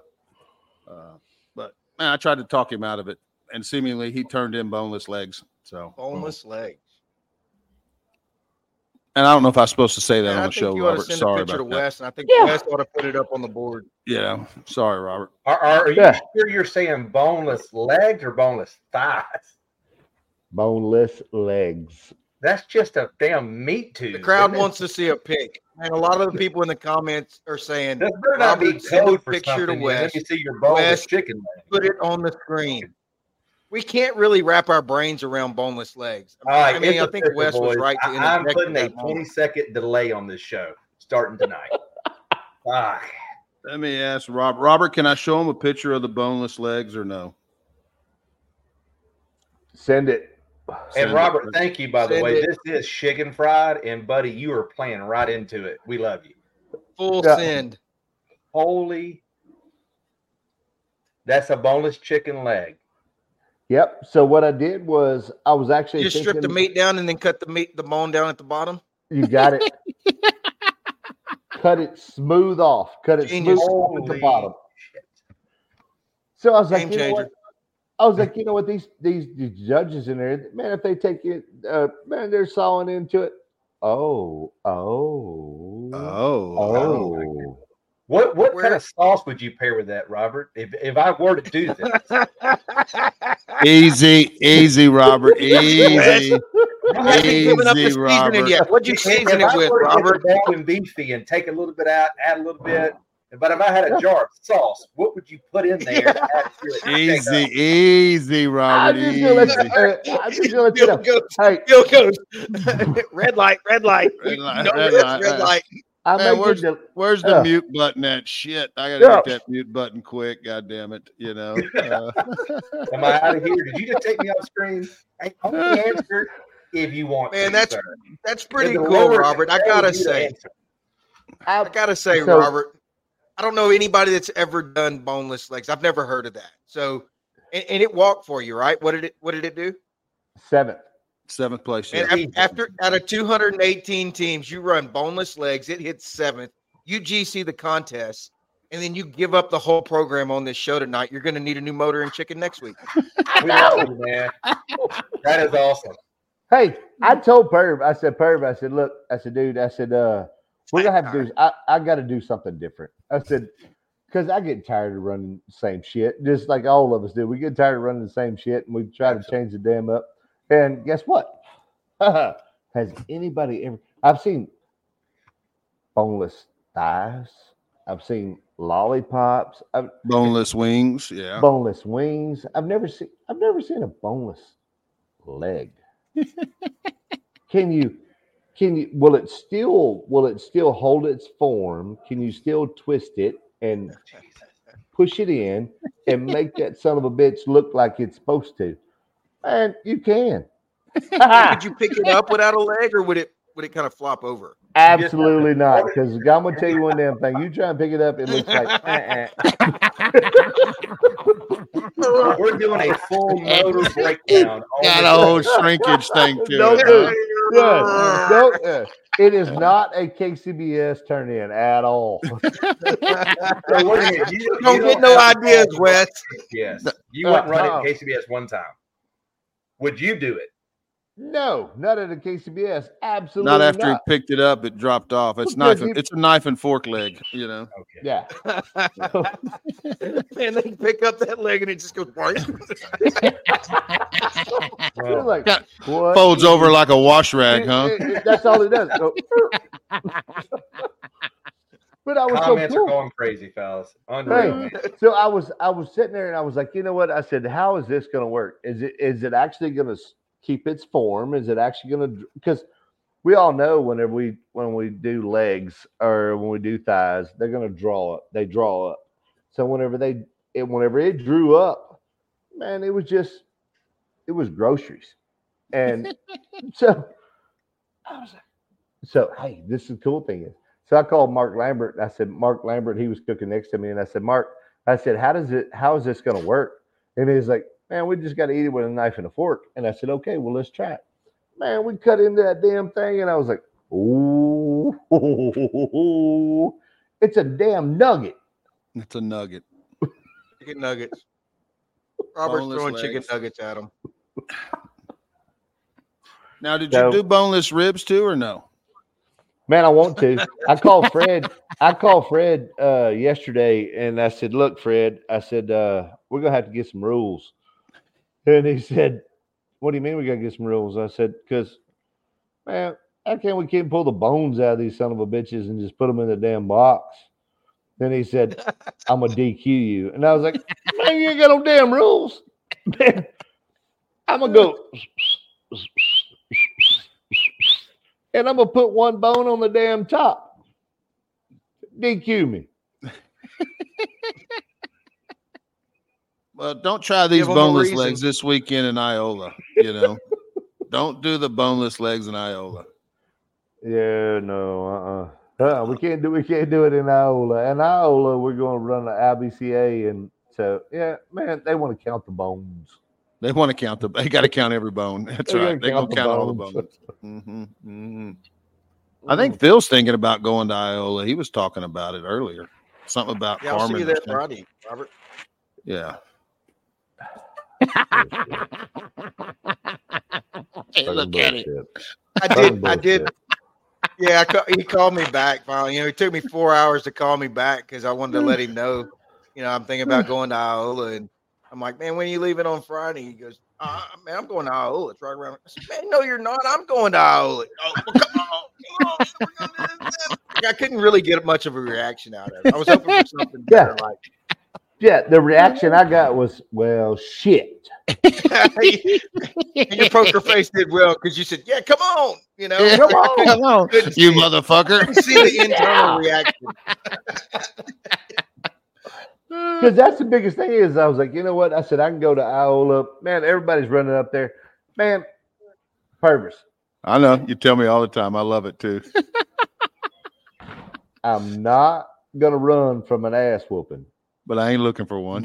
Speaker 1: man, I tried to talk him out of it, and seemingly he turned in boneless legs. So
Speaker 2: boneless legs.
Speaker 1: And I don't know if I was supposed to say that
Speaker 2: Yeah,
Speaker 1: on
Speaker 2: I
Speaker 1: the
Speaker 2: think
Speaker 1: show,
Speaker 2: you ought to
Speaker 1: Robert.
Speaker 2: send
Speaker 1: Sorry
Speaker 2: a picture to
Speaker 1: about that.
Speaker 2: Wes, and I think
Speaker 4: Yeah.
Speaker 2: Wes ought to put it up on the board.
Speaker 1: Yeah, sorry, Robert.
Speaker 3: Are you
Speaker 4: Yeah.
Speaker 3: sure you're saying boneless legs or boneless thighs?
Speaker 4: Boneless legs.
Speaker 3: That's just a damn meat tube.
Speaker 2: The crowd
Speaker 3: isn't it?
Speaker 2: wants to see a pic, and a lot of the people in the comments are saying,
Speaker 3: This better not be
Speaker 2: Robert, send a
Speaker 3: code for
Speaker 2: picture to
Speaker 3: something. Let
Speaker 2: Wes.
Speaker 3: me see your boneless
Speaker 2: Wes,
Speaker 3: chicken leg.
Speaker 2: Put it on the screen. We can't really wrap our brains around boneless legs.
Speaker 3: All right,
Speaker 2: I mean,
Speaker 3: it's
Speaker 2: I think
Speaker 3: official,
Speaker 2: Wes was
Speaker 3: boys.
Speaker 2: right to
Speaker 3: I'm
Speaker 2: interject
Speaker 3: putting a
Speaker 2: at that moment.
Speaker 3: 20-second delay on this show starting tonight. Ah,
Speaker 1: Let me ask Robert. Robert, can I show him a picture of the boneless legs or no?
Speaker 4: Send it.
Speaker 3: and Robert, thank you, by the
Speaker 2: Send
Speaker 3: way.
Speaker 2: it.
Speaker 3: This is Chicken Fried, and buddy, you are playing right into it. We love you.
Speaker 2: Full
Speaker 4: Yeah.
Speaker 2: send.
Speaker 3: Holy, that's a boneless chicken leg.
Speaker 4: Yep. So what I did was I was actually
Speaker 2: You just strip the
Speaker 4: thinking-
Speaker 2: meat down and then cut the bone down at the bottom.
Speaker 4: You got it. Cut it smooth off. Cut it
Speaker 2: Genius.
Speaker 4: smooth off at the
Speaker 3: Holy
Speaker 4: bottom. So I was
Speaker 2: Game
Speaker 4: like, you know what?
Speaker 2: changer.
Speaker 4: I was like, you know what? These judges in there, man, if they take it, man, they're sawing into it. Oh.
Speaker 3: What
Speaker 2: Where-
Speaker 3: kind of sauce would you pair with that, Robert? If I were to do this,
Speaker 1: Easy, Robert. Easy.
Speaker 2: You haven't given up the
Speaker 1: Easy,
Speaker 2: seasoning
Speaker 1: Robert.
Speaker 2: yet. What'd you
Speaker 3: if
Speaker 2: season
Speaker 3: I
Speaker 2: it with,
Speaker 3: were to get
Speaker 2: Robert?
Speaker 3: the bone and beefy and take a little bit out, add a little bit. But if I had a jar of sauce, what would you put in there? to add to it?
Speaker 1: Easy,
Speaker 4: I'm
Speaker 1: Robert.
Speaker 4: just
Speaker 1: Easy.
Speaker 4: gonna let you
Speaker 2: Bill
Speaker 4: know.
Speaker 2: goes,
Speaker 4: Hey,
Speaker 2: Bill goes, red light, red light.
Speaker 1: Red light,
Speaker 2: No,
Speaker 1: red
Speaker 2: red
Speaker 1: light.
Speaker 2: red light.
Speaker 4: I
Speaker 1: Man,
Speaker 4: may get the
Speaker 1: Where's the
Speaker 4: Yeah.
Speaker 1: mute button at? Shit, I gotta
Speaker 4: Yeah.
Speaker 1: hit that mute button quick. God damn it, you know.
Speaker 3: Am I out of here? Did you just take me off screen? Hey, only answer if you want.
Speaker 2: Man,
Speaker 3: to,
Speaker 2: that's
Speaker 3: sir.
Speaker 2: That's pretty
Speaker 3: The
Speaker 2: cool,
Speaker 3: Lord
Speaker 2: Robert. I
Speaker 3: tells
Speaker 2: gotta
Speaker 3: you to
Speaker 2: say,
Speaker 3: answer.
Speaker 2: I gotta say,
Speaker 4: So-
Speaker 2: Robert, I don't know anybody that's ever done boneless legs. I've never heard of that. So, and it walked for you, right? What did it do?
Speaker 4: 7th.
Speaker 1: 7th place.
Speaker 2: And
Speaker 1: Yeah.
Speaker 2: after out of 218 teams, you run boneless legs. It hits 7th. You GC the contest, and then you give up the whole program on this show tonight. You're going to need a new motor and chicken next week.
Speaker 3: We love you, man. That is awesome.
Speaker 4: Hey, I told Perv, I said, look, I said, dude, I said, we're gonna have to do. I got to do something different. I said, because I get tired of running the same shit, just like all of us do. We get tired of running the same shit, and we try to change the damn up. And guess what? Has anybody ever? I've seen boneless thighs. I've seen lollipops.
Speaker 1: Boneless wings. Yeah.
Speaker 4: Boneless wings. I've never seen a boneless leg. Can you will it still hold its form? Can you still twist it and push it in and make that son of a bitch look like it's supposed to? And you can.
Speaker 2: Could you pick it up without a leg, or would it kind of flop over?
Speaker 4: Absolutely not. Because I'm gonna tell you one damn thing. You try and pick it up, it looks like
Speaker 3: We're doing a full motor breakdown. on
Speaker 1: Got
Speaker 3: the
Speaker 1: a whole
Speaker 3: show.
Speaker 1: shrinkage thing to
Speaker 4: Don't
Speaker 1: it.
Speaker 4: do
Speaker 1: huh?
Speaker 4: it. Yeah, don't, it is not a KCBS turn in at all.
Speaker 3: So wait a minute, you
Speaker 2: Don't get no
Speaker 3: have to
Speaker 2: ideas,
Speaker 3: call
Speaker 2: Wes.
Speaker 3: Yes, you went running KCBS one time. Would you do it?
Speaker 4: No, not at a KCBS. Absolutely
Speaker 1: Not after
Speaker 4: not.
Speaker 1: he picked it up, it dropped off. It's
Speaker 4: Because
Speaker 1: knife. It's a knife and fork leg. You know.
Speaker 3: Okay.
Speaker 4: Yeah.
Speaker 2: And they pick up that leg and it just goes right.
Speaker 4: You're like,
Speaker 1: Got-
Speaker 4: what?
Speaker 1: Folds over like a wash rag, huh?
Speaker 4: That's all it does. Go, but I was
Speaker 3: Comments
Speaker 4: so
Speaker 3: are
Speaker 4: cool.
Speaker 3: going crazy, fellas. Unreal, man.
Speaker 4: So I was sitting there and I was like, you know what? I said, how is this going to work? Is it actually going to keep its form? Is it actually going to? Because we all know when we do legs or when we do thighs, they're going to draw up. They draw up. So whenever it drew up, man, it was groceries, and so I was like, so hey, this is the cool thing is. So I called Mark Lambert and I said, Mark Lambert, he was cooking next to me. And I said, Mark, I said, how is this going to work? And he's like, man, we just got to eat it with a knife and a fork. And I said, okay, well, let's try it. Man, we cut into that damn thing. And I was like, ooh, it's a damn nugget.
Speaker 1: It's a nugget.
Speaker 2: Chicken nuggets. Robert's
Speaker 1: Boneless
Speaker 2: throwing
Speaker 1: legs.
Speaker 2: chicken nuggets at him.
Speaker 1: Now, did
Speaker 4: So-
Speaker 1: you do boneless ribs too, or no?
Speaker 6: Man, I want to. I called Fred. Yesterday, and I said, "Look, Fred," I said, "we're gonna have to get some rules." And he said, "What do you mean we gotta get some rules?" I said, "Because, man, how can we keep pull the bones out of these son of a bitches and just put them in the damn box?" Then he said, "I'm gonna DQ you," and I was like, "Man, you ain't got no damn rules, man. I'm gonna go." And I'm gonna put one bone on the damn top. DQ me.
Speaker 1: Well, don't try these
Speaker 2: Give 'em a
Speaker 1: boneless
Speaker 2: reason.
Speaker 1: legs this weekend in Iola. Don't do the boneless legs in Iola.
Speaker 6: Yeah, no, we can't do it in Iola. In Iola, we're going to run the IBCA, and so yeah, man, they want to count the bones.
Speaker 1: They want to count they got to count every bone. That's
Speaker 6: They
Speaker 1: right.
Speaker 6: gotta
Speaker 1: They're going
Speaker 6: count
Speaker 1: to
Speaker 6: the
Speaker 1: count all the
Speaker 6: bones.
Speaker 1: bones. I think Phil's thinking about going to Iola. He was talking about it earlier. Something about
Speaker 2: Yeah, I'll see
Speaker 1: farming.
Speaker 2: you
Speaker 1: or
Speaker 2: there
Speaker 1: something.
Speaker 2: Friday, Robert.
Speaker 1: Yeah.
Speaker 6: Hey,
Speaker 1: look at it.
Speaker 2: I did. Yeah, he called me back finally. It took me 4 hours to call me back because I wanted to let him know. I'm thinking about going to Iola, and I'm like, man, when are you leaving on Friday? He goes, man, I'm going to Iola. It's right around. I said, man, no, you're not. I'm going to Iola. Oh, well, come on. We're gonna do this. I couldn't really get much of a reaction out of it. I was hoping for something better.
Speaker 6: Yeah, the reaction I got was, well, shit.
Speaker 2: And your poker face did well because you said, yeah, come on.
Speaker 1: Come on, you motherfucker.
Speaker 2: I see the internal reaction.
Speaker 6: Because that's the biggest thing is I was like, you know what? I said, I can go to Iola. Man, everybody's running up there. Man, Purvis.
Speaker 1: I know. You tell me all the time. I love it too.
Speaker 6: I'm not going to run from an ass whooping.
Speaker 1: But I ain't looking for one.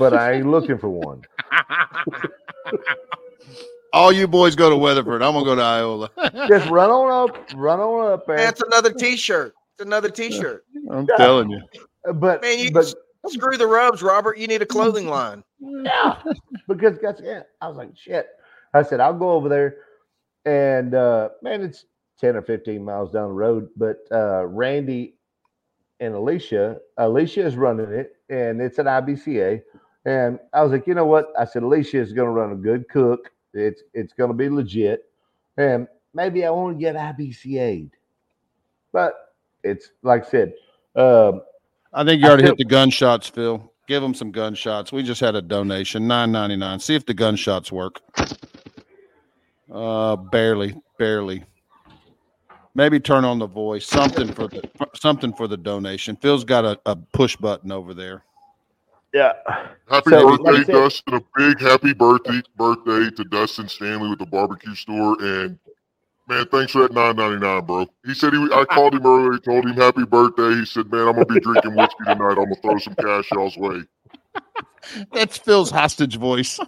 Speaker 1: All you boys go to Weatherford. I'm going to go to Iola.
Speaker 6: Just run on up, man.
Speaker 2: That's another T-shirt. It's another T-shirt.
Speaker 1: I'm telling you.
Speaker 6: But
Speaker 2: screw the rubs, Robert. You need a clothing line.
Speaker 6: Yeah, because I was like, shit. I said, I'll go over there, and man, it's 10 or 15 miles down the road. But Randy and Alicia is running it, and it's an IBCA. And I was like, you know what? I said, Alicia is going to run a good cook. It's going to be legit, and maybe I won't get IBCA'd. But it's like I said.
Speaker 1: I think you already hit the gunshots, Phil. Give them some gunshots. We just had a donation, $9.99. See if the gunshots work. Barely. Maybe turn on the voice. Something for the donation. Phil's got a push button over there.
Speaker 6: Yeah.
Speaker 7: Happy birthday, Dustin! A big happy birthday to Dustin Stanley with the barbecue store, and man, thanks for that $9.99, bro. He said I called him earlier, told him happy birthday. He said, man, I'm gonna be drinking whiskey tonight. I'm gonna throw some cash y'all's way.
Speaker 1: That's Phil's hostage voice.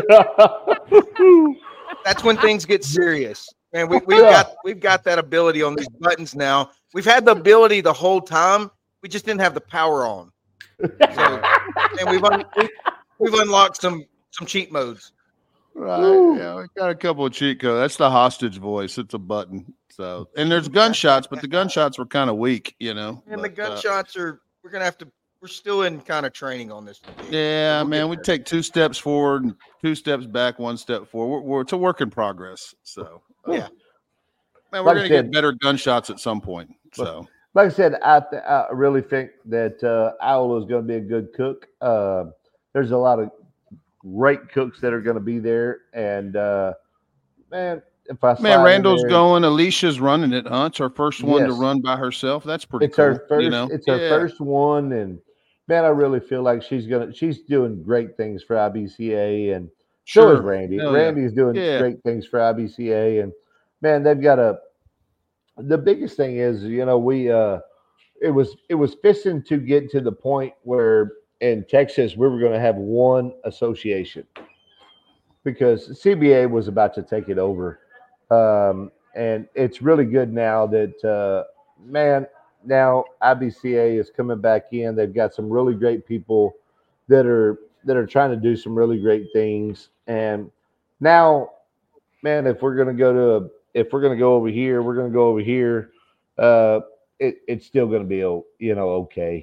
Speaker 2: That's when things get serious. Man, we've got that ability on these buttons now. We've had the ability the whole time. We just didn't have the power on. So, and we've unlocked some cheat modes.
Speaker 1: Right. Yeah, we got a couple of cheat codes. That's the hostage voice. It's a button. So, and there's gunshots, but the gunshots were kind of weak,
Speaker 2: And the gunshots we're still in kind of training on this.
Speaker 1: Yeah, man, we take 2 steps forward and 2 steps back, 1 step forward. It's a work in progress. So,
Speaker 2: yeah,
Speaker 1: man, we're going to get better gunshots at some point. So,
Speaker 6: like I said, I really think that Iola is going to be a good cook. There's a lot of great cooks that are going to be there, and man,
Speaker 1: Randall's going. Alicia's running it. Huh? It's her first one to run by herself. That's pretty cool.
Speaker 6: Her first. It's her first one, and man, I really feel like she's doing great things for IBCA, and so is Randy. Randy's doing great things for IBCA, and man, they've got the biggest thing is, we it was fixing to get to the point where in Texas we were going to have one association because CBA was about to take it over, and it's really good now that now IBCA is coming back in. They've got some really great people that are trying to do some really great things, and now, man, if we're going to go over here, we're going to go over here. it's still going to be, okay.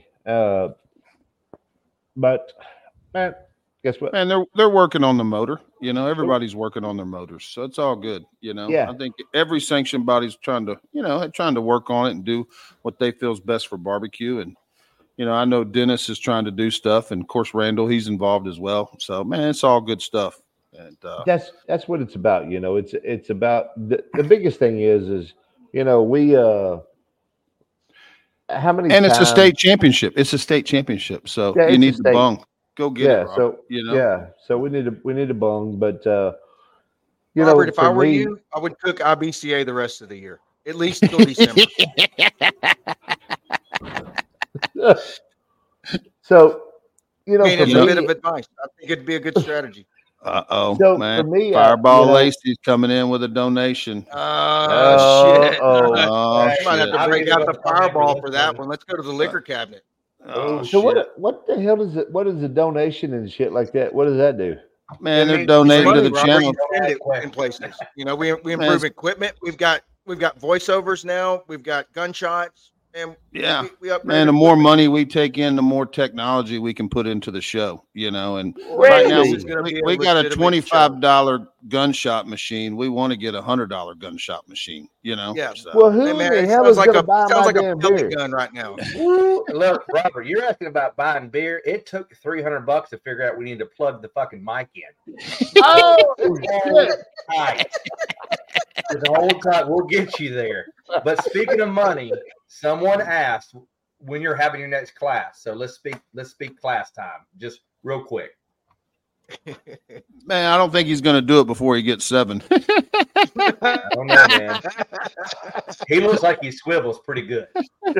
Speaker 6: But man, guess what?
Speaker 1: Man, they're working on the motor. Everybody's working on their motors, so it's all good.
Speaker 6: Yeah.
Speaker 1: I think every sanctioned body's trying to work on it and do what they feel is best for barbecue. And I know Dennis is trying to do stuff, and of course Randall, he's involved as well. So man, it's all good stuff. And
Speaker 6: that's what it's about. It's about the biggest thing is we how many
Speaker 1: and
Speaker 6: times,
Speaker 1: it's a state championship. It's a state championship, so you need to bung. Go get it, Robert,
Speaker 6: So we need to bung, but
Speaker 2: Robert, if I were you, I would cook IBCA the rest of the year, at least until December.
Speaker 6: So
Speaker 2: it's a bit of advice. I think it'd be a good strategy.
Speaker 6: So
Speaker 1: man,
Speaker 6: for me,
Speaker 1: Fireball Lacey's coming in with a donation.
Speaker 2: Shit!
Speaker 1: Oh,
Speaker 2: you might have to break out the Fireball for that one. Let's go to the liquor cabinet.
Speaker 1: Oh,
Speaker 6: so what the hell is it? What is a donation and shit like that? What does that do?
Speaker 1: Man, they're donating to the channel.
Speaker 2: In places, we improve equipment. We've got voiceovers now. We've got gunshots. And we
Speaker 1: the more money we take in, the more technology we can put into the show, and
Speaker 6: right
Speaker 1: now we got a $25 gunshot machine. We want to get a $100 gunshot machine,
Speaker 2: Yeah.
Speaker 1: So.
Speaker 6: Well, who the hell is going to buy my damn beer?
Speaker 2: Gun right now.
Speaker 3: Look, Robert, you're asking about buying beer. It took $300 to figure out we need to plug the fucking mic in.
Speaker 6: Oh,
Speaker 3: right. The whole time we'll get you there. But speaking of money, someone asked when you're having your next class. So let's speak class time, just real quick.
Speaker 1: Man, I don't think he's going to do it before he gets 7.
Speaker 3: I don't know, man. He looks like he swivels pretty good.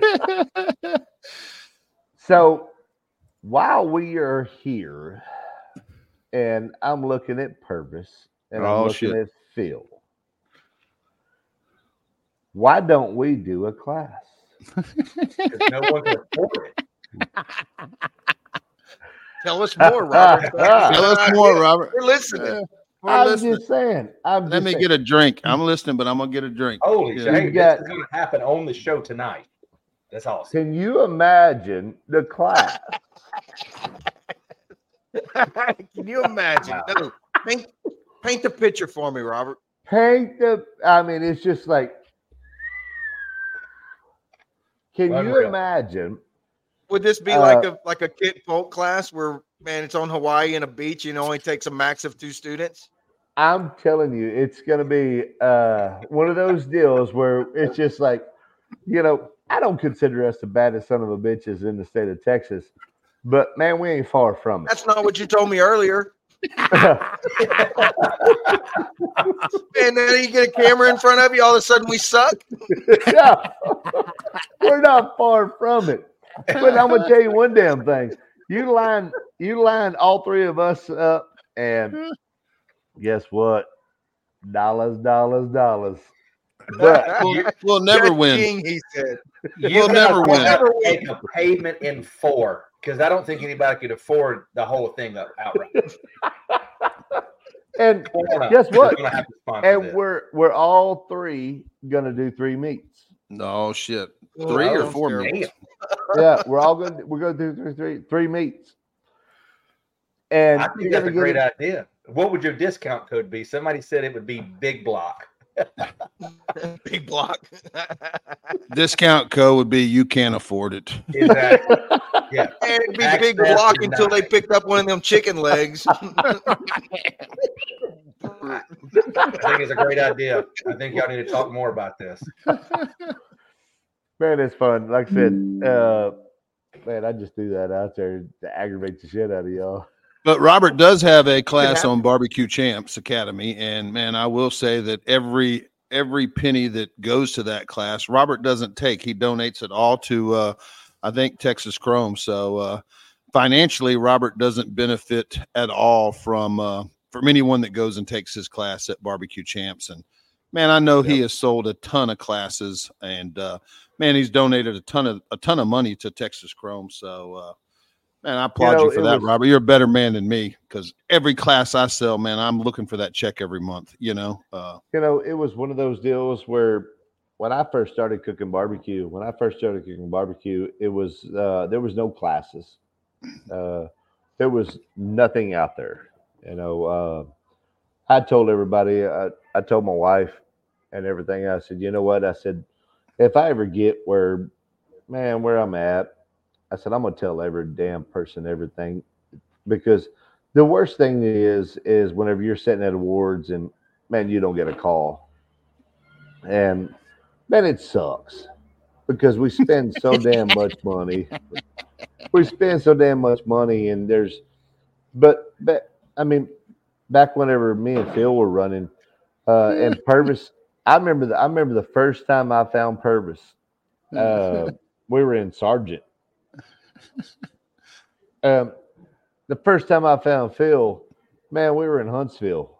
Speaker 6: So while we are here, and I'm looking at Purvis, and I'm looking at Phil, why don't we do a class?
Speaker 3: Because no one can afford it.
Speaker 2: Tell us more, Robert.
Speaker 1: Tell us more, Robert.
Speaker 2: We're listening.
Speaker 6: Just saying.
Speaker 1: Let me get a drink. I'm listening, but I'm going to get a drink.
Speaker 3: Holy shit. Hey, this is going to happen on the show tonight. That's awesome.
Speaker 6: Can you imagine the class?
Speaker 2: Can you imagine? No, paint the picture for me, Robert.
Speaker 6: It's just like, can you imagine?
Speaker 2: Would this be like a kid folk class where, man, it's on Hawaii and a beach and it only takes a max of 2 students?
Speaker 6: I'm telling you, it's going to be one of those deals where it's just like, I don't consider us the baddest son of a bitches in the state of Texas, but man, we ain't far from it.
Speaker 2: That's not what you told me earlier. And then you get a camera in front of you, all of a sudden we suck.
Speaker 6: Yeah, we're not far from it. But I'm gonna tell you one damn thing. You line all 3 of us up, and guess what? Dollars.
Speaker 1: But we'll never win.
Speaker 2: King, he said.
Speaker 1: We'll never win.
Speaker 3: Take a pavement in 4 because I don't think anybody could afford the whole thing outright.
Speaker 6: And guess what? And we're all 3 gonna do 3 meets.
Speaker 1: No shit. 3 or 4 meets.
Speaker 6: Yeah, we're gonna do 3 meets. And
Speaker 3: I think that's a great idea. What would your discount code be? Somebody said it would be Big Block.
Speaker 2: Big Block.
Speaker 1: Discount code would be you can't afford it.
Speaker 3: Exactly. Yeah.
Speaker 2: And it'd be Big Block until they picked up one of them chicken legs.
Speaker 3: I think it's a great idea. I think y'all need to talk more about this.
Speaker 6: Man, it's fun. Like I said, man, I just threw that out there to aggravate the shit out of y'all.
Speaker 1: But Robert does have a class on Barbecue Champs Academy, and man, I will say that every penny that goes to that class, Robert doesn't take. He donates it all to, I think, Texas Chrome. So financially, Robert doesn't benefit at all from anyone that goes and takes his class at Barbecue Champs. And man, I know he has sold a ton of classes, and man, he's donated a ton of money to Texas Chrome. So. Man, I applaud you for that, Robert. You're a better man than me because every class I sell, man, I'm looking for that check every month.
Speaker 6: It was one of those deals where when I first started cooking barbecue, it was there was no classes. There was nothing out there. I told everybody. I told my wife and everything. I said, you know what? I said, if I ever get where I'm at, I said, I'm gonna tell every damn person everything, because the worst thing is whenever you're sitting at awards and man, you don't get a call, and man, it sucks because we spend so damn much money. We spend so damn much money, and but I mean, back whenever me and Phil were running, and Purvis, I remember the first time I found Purvis. We were in Sargent. The first time I found Phil, man, we were in Huntsville.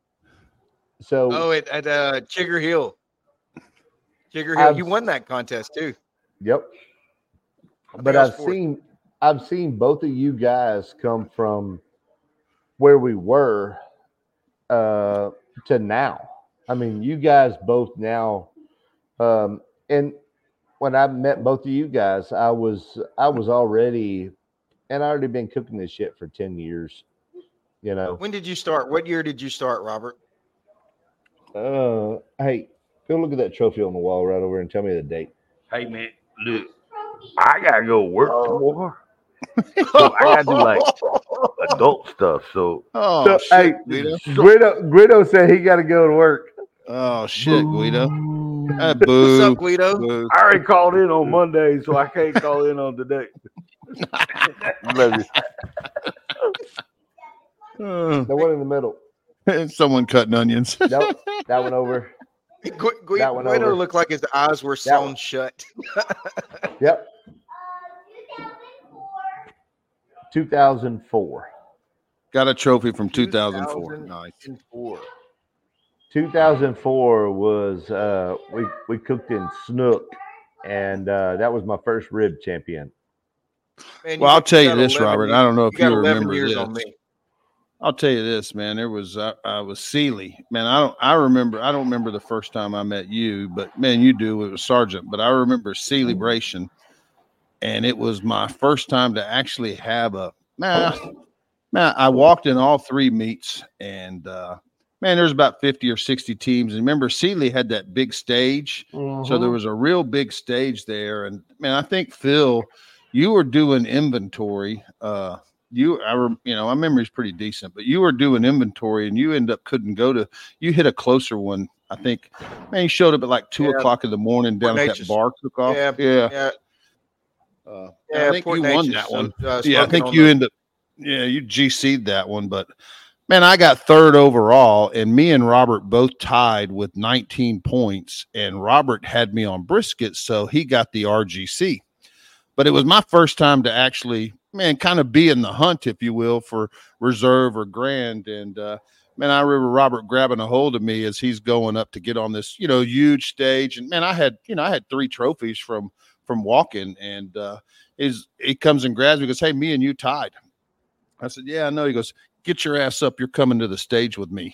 Speaker 6: So
Speaker 2: at Chigger Hill. You won that contest too.
Speaker 6: Yep. But I've seen both of you guys come from where we were to now. I mean, you guys both now, and when I met both of you guys, I was already, and I already been cooking this shit for 10 years.
Speaker 2: When did you start? What year did you start, Robert?
Speaker 6: Hey, go look at that trophy on the wall right over and tell me the date.
Speaker 8: Hey man, look, I gotta go work tomorrow. So I gotta do like adult stuff. So,
Speaker 6: shit, hey, Guido said he gotta go to work.
Speaker 1: Oh shit, Guido.
Speaker 2: Boo. What's up, Guido?
Speaker 8: Boo. I already called in on Monday, so I can't call in on today.
Speaker 6: Love you. The one in the middle.
Speaker 1: Someone cutting onions.
Speaker 6: Nope, that one over.
Speaker 2: Guido looked like his eyes were sewn shut.
Speaker 6: Yep. 2004.
Speaker 1: Got a trophy from 2004. Nice.
Speaker 6: 2004 was we cooked in Snook, and that was my first rib champion.
Speaker 2: Man,
Speaker 1: well, I'll tell you this, Robert. I don't know if you remember
Speaker 2: years
Speaker 1: this.
Speaker 2: On me.
Speaker 1: I'll tell you this, man. There was I was Sealy, man. I don't remember the first time I met you, but man, you do. It was Sargent, but I remember celebration, and it was my first time to actually have a man. I walked in all three meets, and man, there's about 50 or 60 teams. And remember, Sealy had that big stage, so there was a real big stage there. And man, I think Phil, you were doing inventory. My memory's pretty decent, but you were doing inventory and you you hit a closer one. I think, man, you showed up at like 2 o'clock in the morning down at that bar cook off.
Speaker 2: Yeah.
Speaker 1: I think you won that one. I think you you GC'd that one, but man, I got third overall, and me and Robert both tied with 19 points, and Robert had me on brisket, so he got the RGC. But it was my first time to actually, man, kind of be in the hunt, if you will, for reserve or grand. And, man, I remember Robert grabbing a hold of me as he's going up to get on this, huge stage. And, man, I had 3 trophies from walking. And he comes and grabs me and goes, "Hey, me and you tied." I said, "Yeah, I know." He goes, "Get your ass up. You're coming to the stage with me."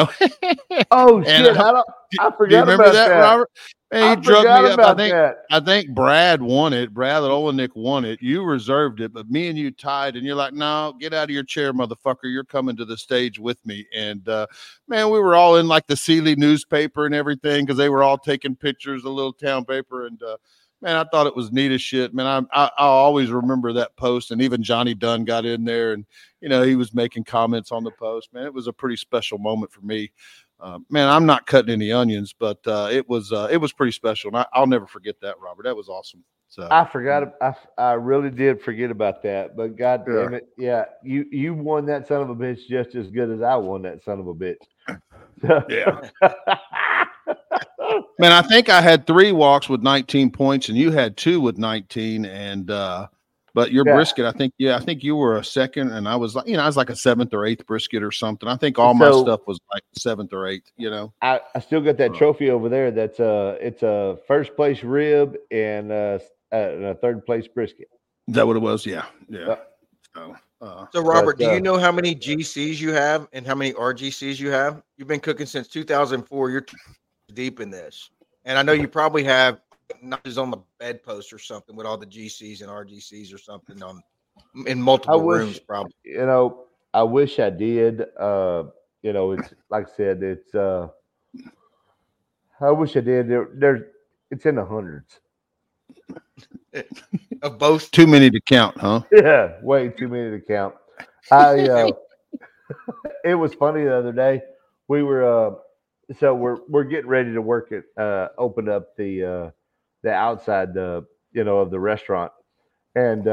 Speaker 6: Oh, shit. I forgot. Do you remember
Speaker 1: that, Robert? Man, he drugged me up.
Speaker 6: I
Speaker 1: think Brad won it. Brad Olenek won it. You reserved it, but me and you tied, and you're like, "No, get out of your chair, motherfucker. You're coming to the stage with me." And, man, we were all in like the Sealy newspaper and everything because they were all taking pictures, a little town paper. And, man, I thought it was neat as shit. Man, I always remember that post, and even Johnny Dunn got in there, and, he was making comments on the post. Man, it was a pretty special moment for me. Man, I'm not cutting any onions, but it was pretty special, and I'll never forget that, Robert. That was awesome. So
Speaker 6: I forgot. I really did forget about that, but God damn it, yeah, you won that son of a bitch just as good as I won that son of a bitch.
Speaker 1: Yeah. Man, I think I had 3 walks with 19 points, and you had 2 with 19. And but your brisket, I think you were a second, and I was like, I was like a 7th or 8th brisket or something. I think all my stuff was like 7th or 8th.
Speaker 6: I still got that trophy over there. That's it's a first place rib and a 3rd place brisket.
Speaker 1: Is that what it was? Yeah.
Speaker 2: So Robert, do you know how many GCs you have and how many RGCs you have? You've been cooking since 2004. You're deep in this. And I know you probably have notches on the bedpost or something with all the GCs and RGCs or something in multiple rooms, probably.
Speaker 6: I wish I did. It's like I said, it's I wish I did. It's in the hundreds.
Speaker 2: Of both.
Speaker 1: Too many to count, huh?
Speaker 6: Yeah, way too many to count. It was funny the other day. We were so we're getting ready to work it, open up the outside of the restaurant, and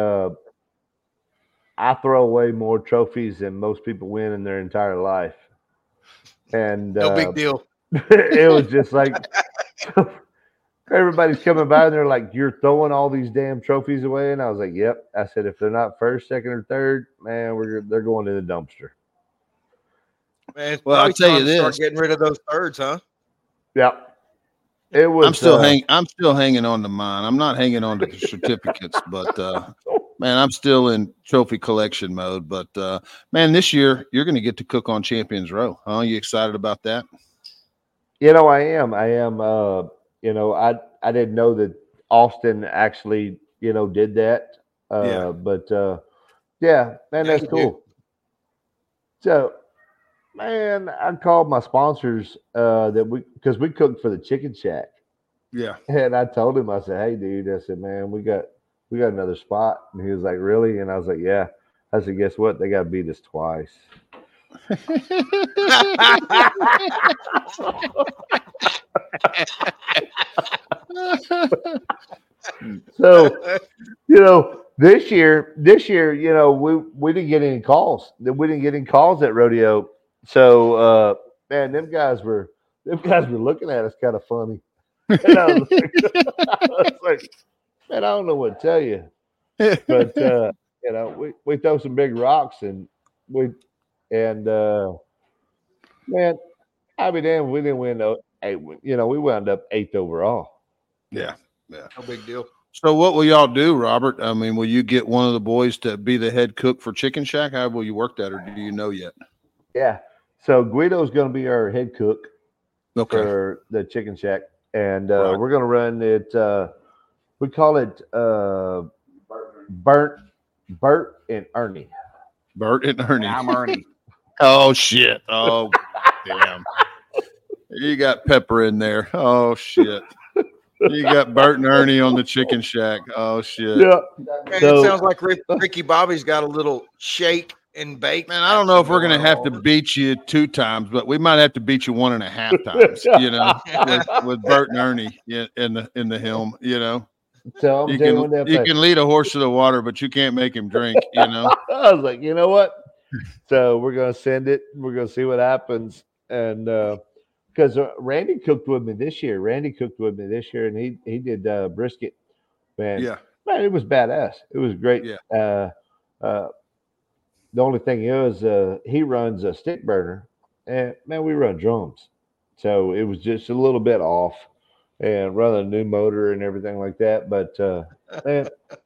Speaker 6: I throw away more trophies than most people win in their entire life. And
Speaker 2: no big deal.
Speaker 6: It was just like everybody's coming by and they're like, "You're throwing all these damn trophies away," and I was like, "Yep." I said, "If they're not first, second, or third, man, they're going in the dumpster."
Speaker 2: Man,
Speaker 1: well, I'll tell you this:
Speaker 2: start getting rid of those thirds, huh?
Speaker 6: Yeah. It was.
Speaker 1: I'm still hanging on to mine. I'm not hanging on to the certificates, but man, I'm still in trophy collection mode. But man, this year you're going to get to cook on Champions Row. Huh? You excited about that?
Speaker 6: I am. I didn't know that Austin actually, did that. But yeah, man, that's cool. So, man, I called my sponsors because we cooked for the Chicken Shack.
Speaker 1: Yeah.
Speaker 6: And I told him, I said, "Hey, dude," I said, "Man, we got another spot." And he was like, "Really?" And I was like, "Yeah." I said, "Guess what? They got to beat us twice." So, this year, we didn't get any calls. We didn't get any calls at rodeo. So, man, them guys were looking at us kind of funny. And I was like, man, I don't know what to tell you. But we throw some big rocks and man, I mean, damn, we didn't win 8. We wound up 8th overall.
Speaker 1: Yeah.
Speaker 2: No big deal.
Speaker 1: So what will y'all do, Robert? I mean, will you get one of the boys to be the head cook for Chicken Shack? How will you work that, or do you know yet?
Speaker 6: Yeah. So Guido's going to be our head cook for the Chicken Shack, and we're going to run it. We call it Bert and Ernie.
Speaker 1: Bert and Ernie.
Speaker 8: I'm Ernie.
Speaker 1: Oh shit! Oh damn! You got Pepper in there. Oh shit! You got Bert and Ernie on the Chicken Shack. Oh shit!
Speaker 6: Yeah.
Speaker 2: Man, it sounds like Ricky Bobby's got a little shake and bake.
Speaker 1: Man, I don't know if we're gonna have to beat you 2 times, but we might have to beat you 1.5 times. With Bert and Ernie in the helm.
Speaker 6: So
Speaker 1: you can lead a horse to the water, but you can't make him drink.
Speaker 6: I was like, you know what? So we're gonna send it. We're gonna see what happens, and because Randy cooked with me this year. And he did brisket. Man, man, it was badass. It was great.
Speaker 1: Yeah.
Speaker 6: The only thing is, he runs a stick burner, and man, we run drums, so it was just a little bit off, and running a new motor and everything like that. But man.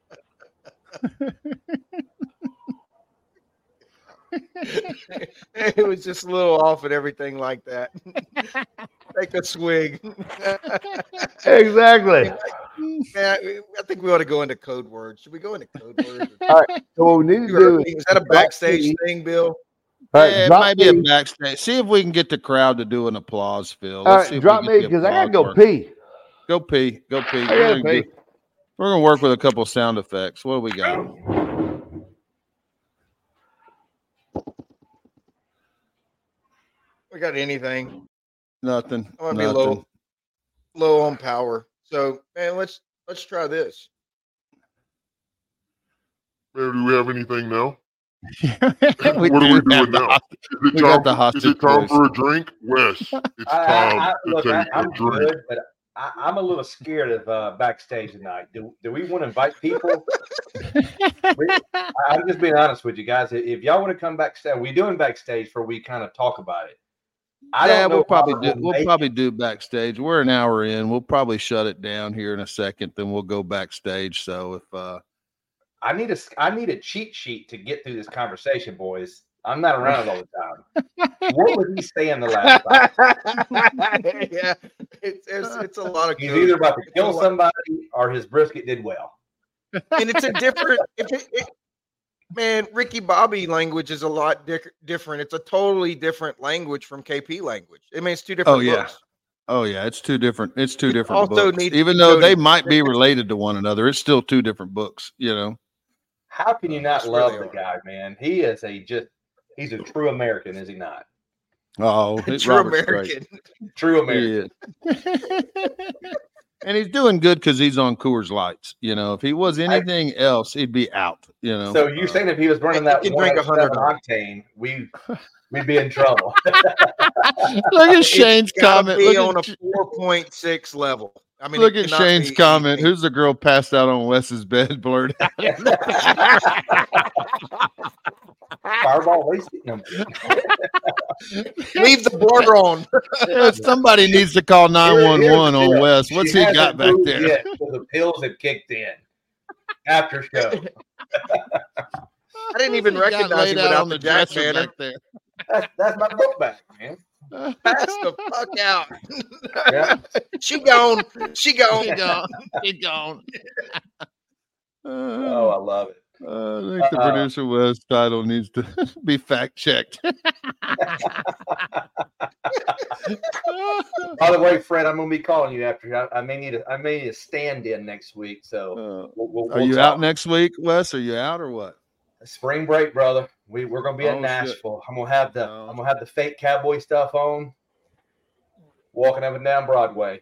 Speaker 2: It was just a little off and everything like that. Take a swig.
Speaker 6: Exactly.
Speaker 2: Man, I think we ought to go into code words. Should we go into code words?
Speaker 6: All right. So what we need to do
Speaker 2: is that a backstage thing, Bill?
Speaker 6: Right,
Speaker 1: it might be a backstage. See if we can get the crowd to do an applause, Phil.
Speaker 6: Let's see drop me because I gotta go pee.
Speaker 1: Go pee.
Speaker 6: We're
Speaker 1: gonna work with a couple sound effects. What do we got?
Speaker 2: We got anything?
Speaker 1: Nothing.
Speaker 2: I might be low on power. So, man, let's try this.
Speaker 7: Man, do we have anything now?
Speaker 1: What
Speaker 7: are we doing now? Is it time for a drink? Wes, it's time to take a drink.
Speaker 3: Good, but I'm a little scared of backstage tonight. Do we want to invite people? I'm just being honest with you guys. If y'all want to come backstage, we're doing backstage where we kind of talk about it.
Speaker 1: We'll probably do backstage. We're an hour in. We'll probably shut it down here in a second. Then we'll go backstage. So if
Speaker 3: I need a cheat sheet to get through this conversation, boys. I'm not around all the time. What was he saying the last time?
Speaker 2: It's a lot of.
Speaker 3: He's either about to kill somebody or his brisket did well.
Speaker 2: And it's a different. Man, Ricky Bobby language is a lot different. It's a totally different language from KP language. I mean, it's two different books.
Speaker 1: Oh yeah, it's two different. It's two different
Speaker 2: also
Speaker 1: books. Even though they might be related to one another, it's still two different books. You know.
Speaker 3: How can you not love the guy, man? He is he's a true American, is he not?
Speaker 1: Oh,
Speaker 2: true American.
Speaker 3: True American.
Speaker 1: And he's doing good because he's on Coors Lights. You know, if he was anything else, he'd be out. You know.
Speaker 3: So you're saying if he was running that 107 octane, we'd be in trouble.
Speaker 1: Look at Shane's comment.
Speaker 2: Be on a 4.6 level. I mean,
Speaker 1: look at Shane's comment. Who's the girl passed out on Wes's bed? Blurred out.
Speaker 3: Fireball wasting them.
Speaker 2: Leave the blur on.
Speaker 1: Yeah, somebody needs to call 911 on Wes. What's he got back there?
Speaker 3: Yet, so the pills have kicked in after show.
Speaker 2: I didn't even recognize him without the Jack banner.
Speaker 1: There.
Speaker 3: That's my book back, man.
Speaker 2: Pass the fuck out.
Speaker 3: Yeah.
Speaker 2: She gone.
Speaker 3: Oh, I love it.
Speaker 1: I think the producer Wes title needs to be fact checked.
Speaker 3: By the way, Fred, I'm going to be calling you after. I may need a stand-in next week. So, we'll
Speaker 1: are you out next week, Wes? Are you out or what?
Speaker 3: Spring break, brother. We're going to be in Nashville. Shit. I'm going to have the fake cowboy stuff on, walking up and down Broadway.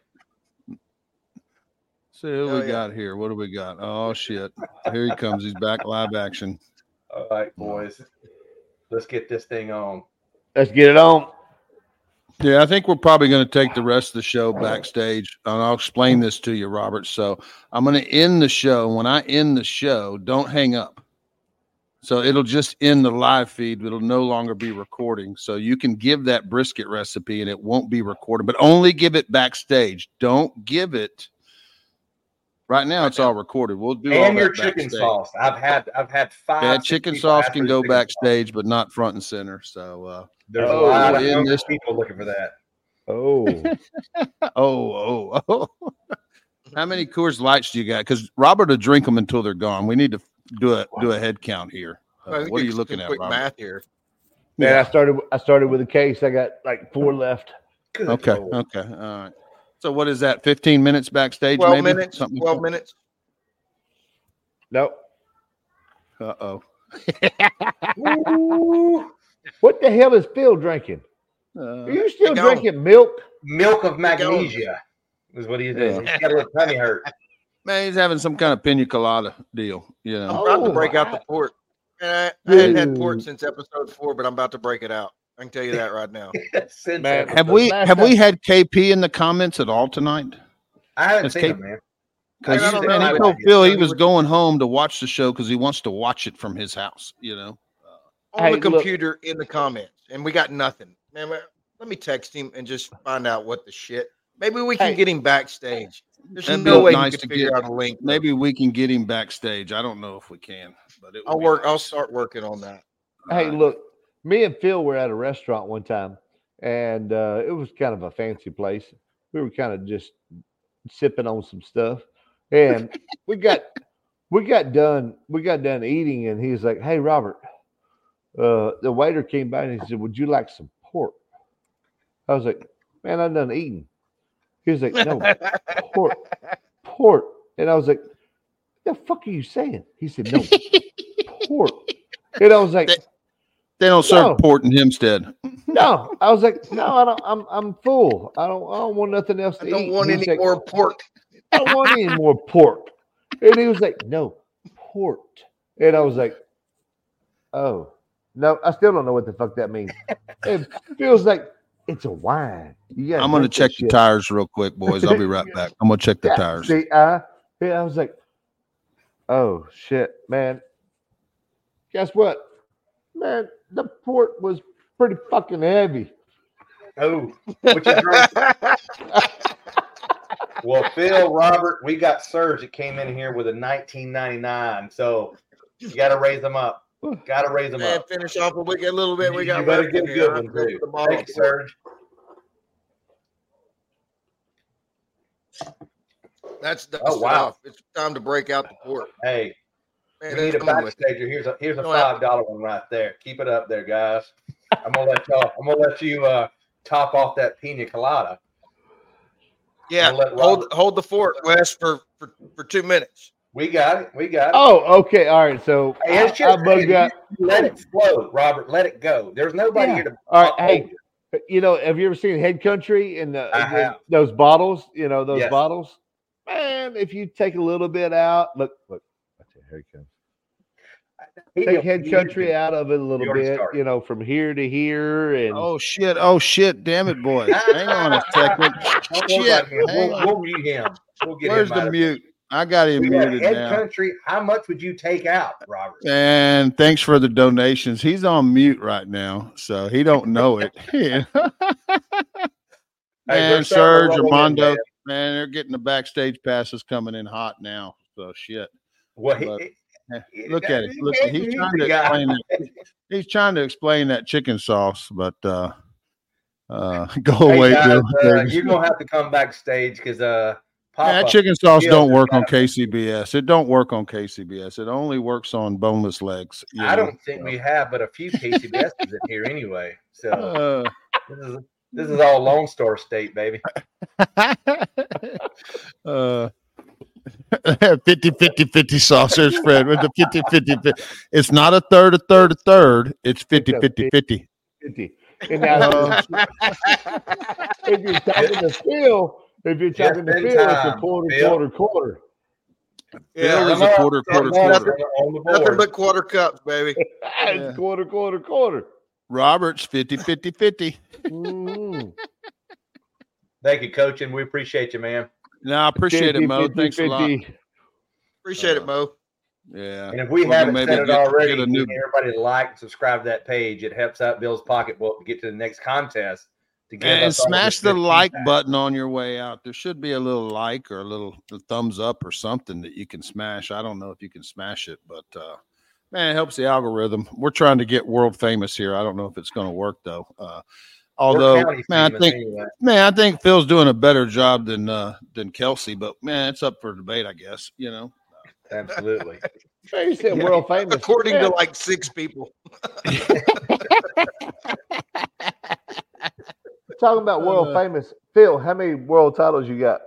Speaker 1: See who we got here. What do we got? Oh shit! Here he comes. He's back live action.
Speaker 3: All right, boys. Let's get this thing on.
Speaker 6: Let's get it on.
Speaker 1: Yeah, I think we're probably going to take the rest of the show backstage, and I'll explain this to you, Robert. So I'm going to end the show. When I end the show, don't hang up. So it'll just end the live feed. It'll no longer be recording. So you can give that brisket recipe, and it won't be recorded, but only give it backstage. Don't give it. Right now, it's all recorded. We'll do all
Speaker 3: your
Speaker 1: that
Speaker 3: chicken
Speaker 1: backstage.
Speaker 3: sauce. I've had 5.
Speaker 1: Yeah, chicken sauce can go backstage, but not front and center. So
Speaker 3: there's a lot of people looking for that.
Speaker 1: Oh. How many Coors Lights do you got? Because Robert will drink them until they're gone. We need to do a head count here. What are you looking at,
Speaker 2: quick
Speaker 1: Robert?
Speaker 2: math here.
Speaker 6: Man, I started with a case. I got like 4 left.
Speaker 3: Good
Speaker 1: okay.
Speaker 3: Lord.
Speaker 1: Okay. All right. So what is that? 15 minutes backstage?
Speaker 2: 12
Speaker 1: maybe?
Speaker 2: minutes.
Speaker 1: Something
Speaker 2: 12 minutes.
Speaker 6: Nope.
Speaker 1: Uh-oh.
Speaker 6: What the hell is Phil drinking? Are you still drinking milk?
Speaker 3: Milk of magnesia is what he's doing. He's got a little tummy hurt.
Speaker 1: Man, he's having some kind of pina colada deal. You know,
Speaker 2: I'm about to break out the port. I hadn't had port since episode 4, but I'm about to break it out. I can tell you that right now.
Speaker 6: Man,
Speaker 1: have we had KP in the comments at all tonight?
Speaker 3: I haven't seen him, man.
Speaker 1: Because he told Phil he was going home to watch the show because he wants to watch it from his house. You know,
Speaker 2: on the computer in the comments, and we got nothing. Man, let me text him and just find out what the shit. Maybe we can get him backstage. There's no way you can figure out a link.
Speaker 1: Maybe we can get him backstage. I don't know if we can, but
Speaker 2: I'll start working on that.
Speaker 6: Hey, look. Me and Phil were at a restaurant one time, and it was kind of a fancy place. We were kind of just sipping on some stuff, and we got done eating, and he's like, "Hey, Robert," the waiter came by and he said, "Would you like some pork?" I was like, "Man, I'm done eating." He was like, "No, pork," and I was like, "The fuck are you saying?" He said, "No, pork," and I was like.
Speaker 1: They don't serve port in Hempstead.
Speaker 6: No, I was like, no, I don't. I'm full. I don't want nothing else to eat.
Speaker 2: I don't want any more pork.
Speaker 6: I don't want any more pork. And he was like, no, port. And I was like, oh, no, I still don't know what the fuck that means. It feels like it's a wine.
Speaker 1: I'm going to check the tires real quick, boys. I'll be right back. I'm going to check the tires.
Speaker 6: See, I was like, oh, shit, man. Guess what? Man, the port was pretty fucking heavy.
Speaker 3: Oh, which is right. Well, Phil, Robert, we got Serge that came in here with a 1999, so you got to raise them up. Got to raise them up.
Speaker 2: Finish off a little bit. We got.
Speaker 3: You better get a good one too. Thanks, Serge.
Speaker 2: That's
Speaker 3: Oh, wow.
Speaker 2: off. It's time to break out the port.
Speaker 3: Hey,
Speaker 2: Man,
Speaker 3: we need a
Speaker 2: coming with it.
Speaker 3: backstager. Here's a $5 one right there. Keep it up there, guys. I'm gonna let you top off that pina colada.
Speaker 2: Yeah, hold the fort, Wes, for 2 minutes.
Speaker 3: We got it.
Speaker 6: Oh, okay. All right. So
Speaker 3: Hey,
Speaker 6: I bugged out.
Speaker 3: Let it flow, Robert. Let it go. There's nobody here to.
Speaker 6: All right. Hey, have you ever seen Head Country in those bottles? Those bottles. Man, if you take a little bit out, look. Here it comes. Take Head Country out of it a little bit, from here to here, and
Speaker 1: oh shit, damn it, boy! Hang on a second. Shit,
Speaker 3: we'll mute him. We'll get
Speaker 1: Where's
Speaker 3: him
Speaker 1: the mute? I got him muted
Speaker 3: Head
Speaker 1: now.
Speaker 3: Country. How much would you take out, Robert?
Speaker 1: And thanks for the donations. He's on mute right now, so he don't know it. Man, Serge, Armando, man, they're getting the backstage passes coming in hot now. So shit.
Speaker 3: Well,
Speaker 1: look at it. Look, he's trying to explain that. He's trying to explain that chicken sauce, but go away,
Speaker 3: guys,
Speaker 1: Bill.
Speaker 3: you're gonna have to come backstage because
Speaker 1: that chicken sauce don't work on KCBS. It don't work on KCBS. It only works on boneless legs.
Speaker 3: I don't think we have, but a few KCBSs in here anyway. So this is all Lone Star State, baby.
Speaker 1: 50-50-50 sauce. There's Fred with the 50-50. It's not a third. It's 50-50-50.
Speaker 6: 50. And now, if you're talking to Phil, it's a quarter.
Speaker 1: Yeah, it's a quarter.
Speaker 2: Nothing but quarter cups, baby.
Speaker 6: It's quarter.
Speaker 1: Robert's 50-50-50.
Speaker 3: Thank you, Coach, and we appreciate you, man.
Speaker 1: No, I appreciate it, Mo. Thanks a lot.
Speaker 2: Appreciate it, Mo.
Speaker 1: Yeah.
Speaker 3: And if we haven't said it already, everybody to like and subscribe to that page. It helps out Bill's pocketbook to get to the next contest.
Speaker 1: And smash the like button on your way out. There should be a little like or a little thumbs up or something that you can smash. I don't know if you can smash it, but man, it helps the algorithm. We're trying to get world famous here. I don't know if it's going to work though. Although, man, I think Phil's doing a better job than Kelsey, but man, it's up for debate, I guess.
Speaker 3: Absolutely.
Speaker 6: You said world famous,
Speaker 2: according to like 6 people.
Speaker 6: Talking about world famous, Phil, how many world titles you got?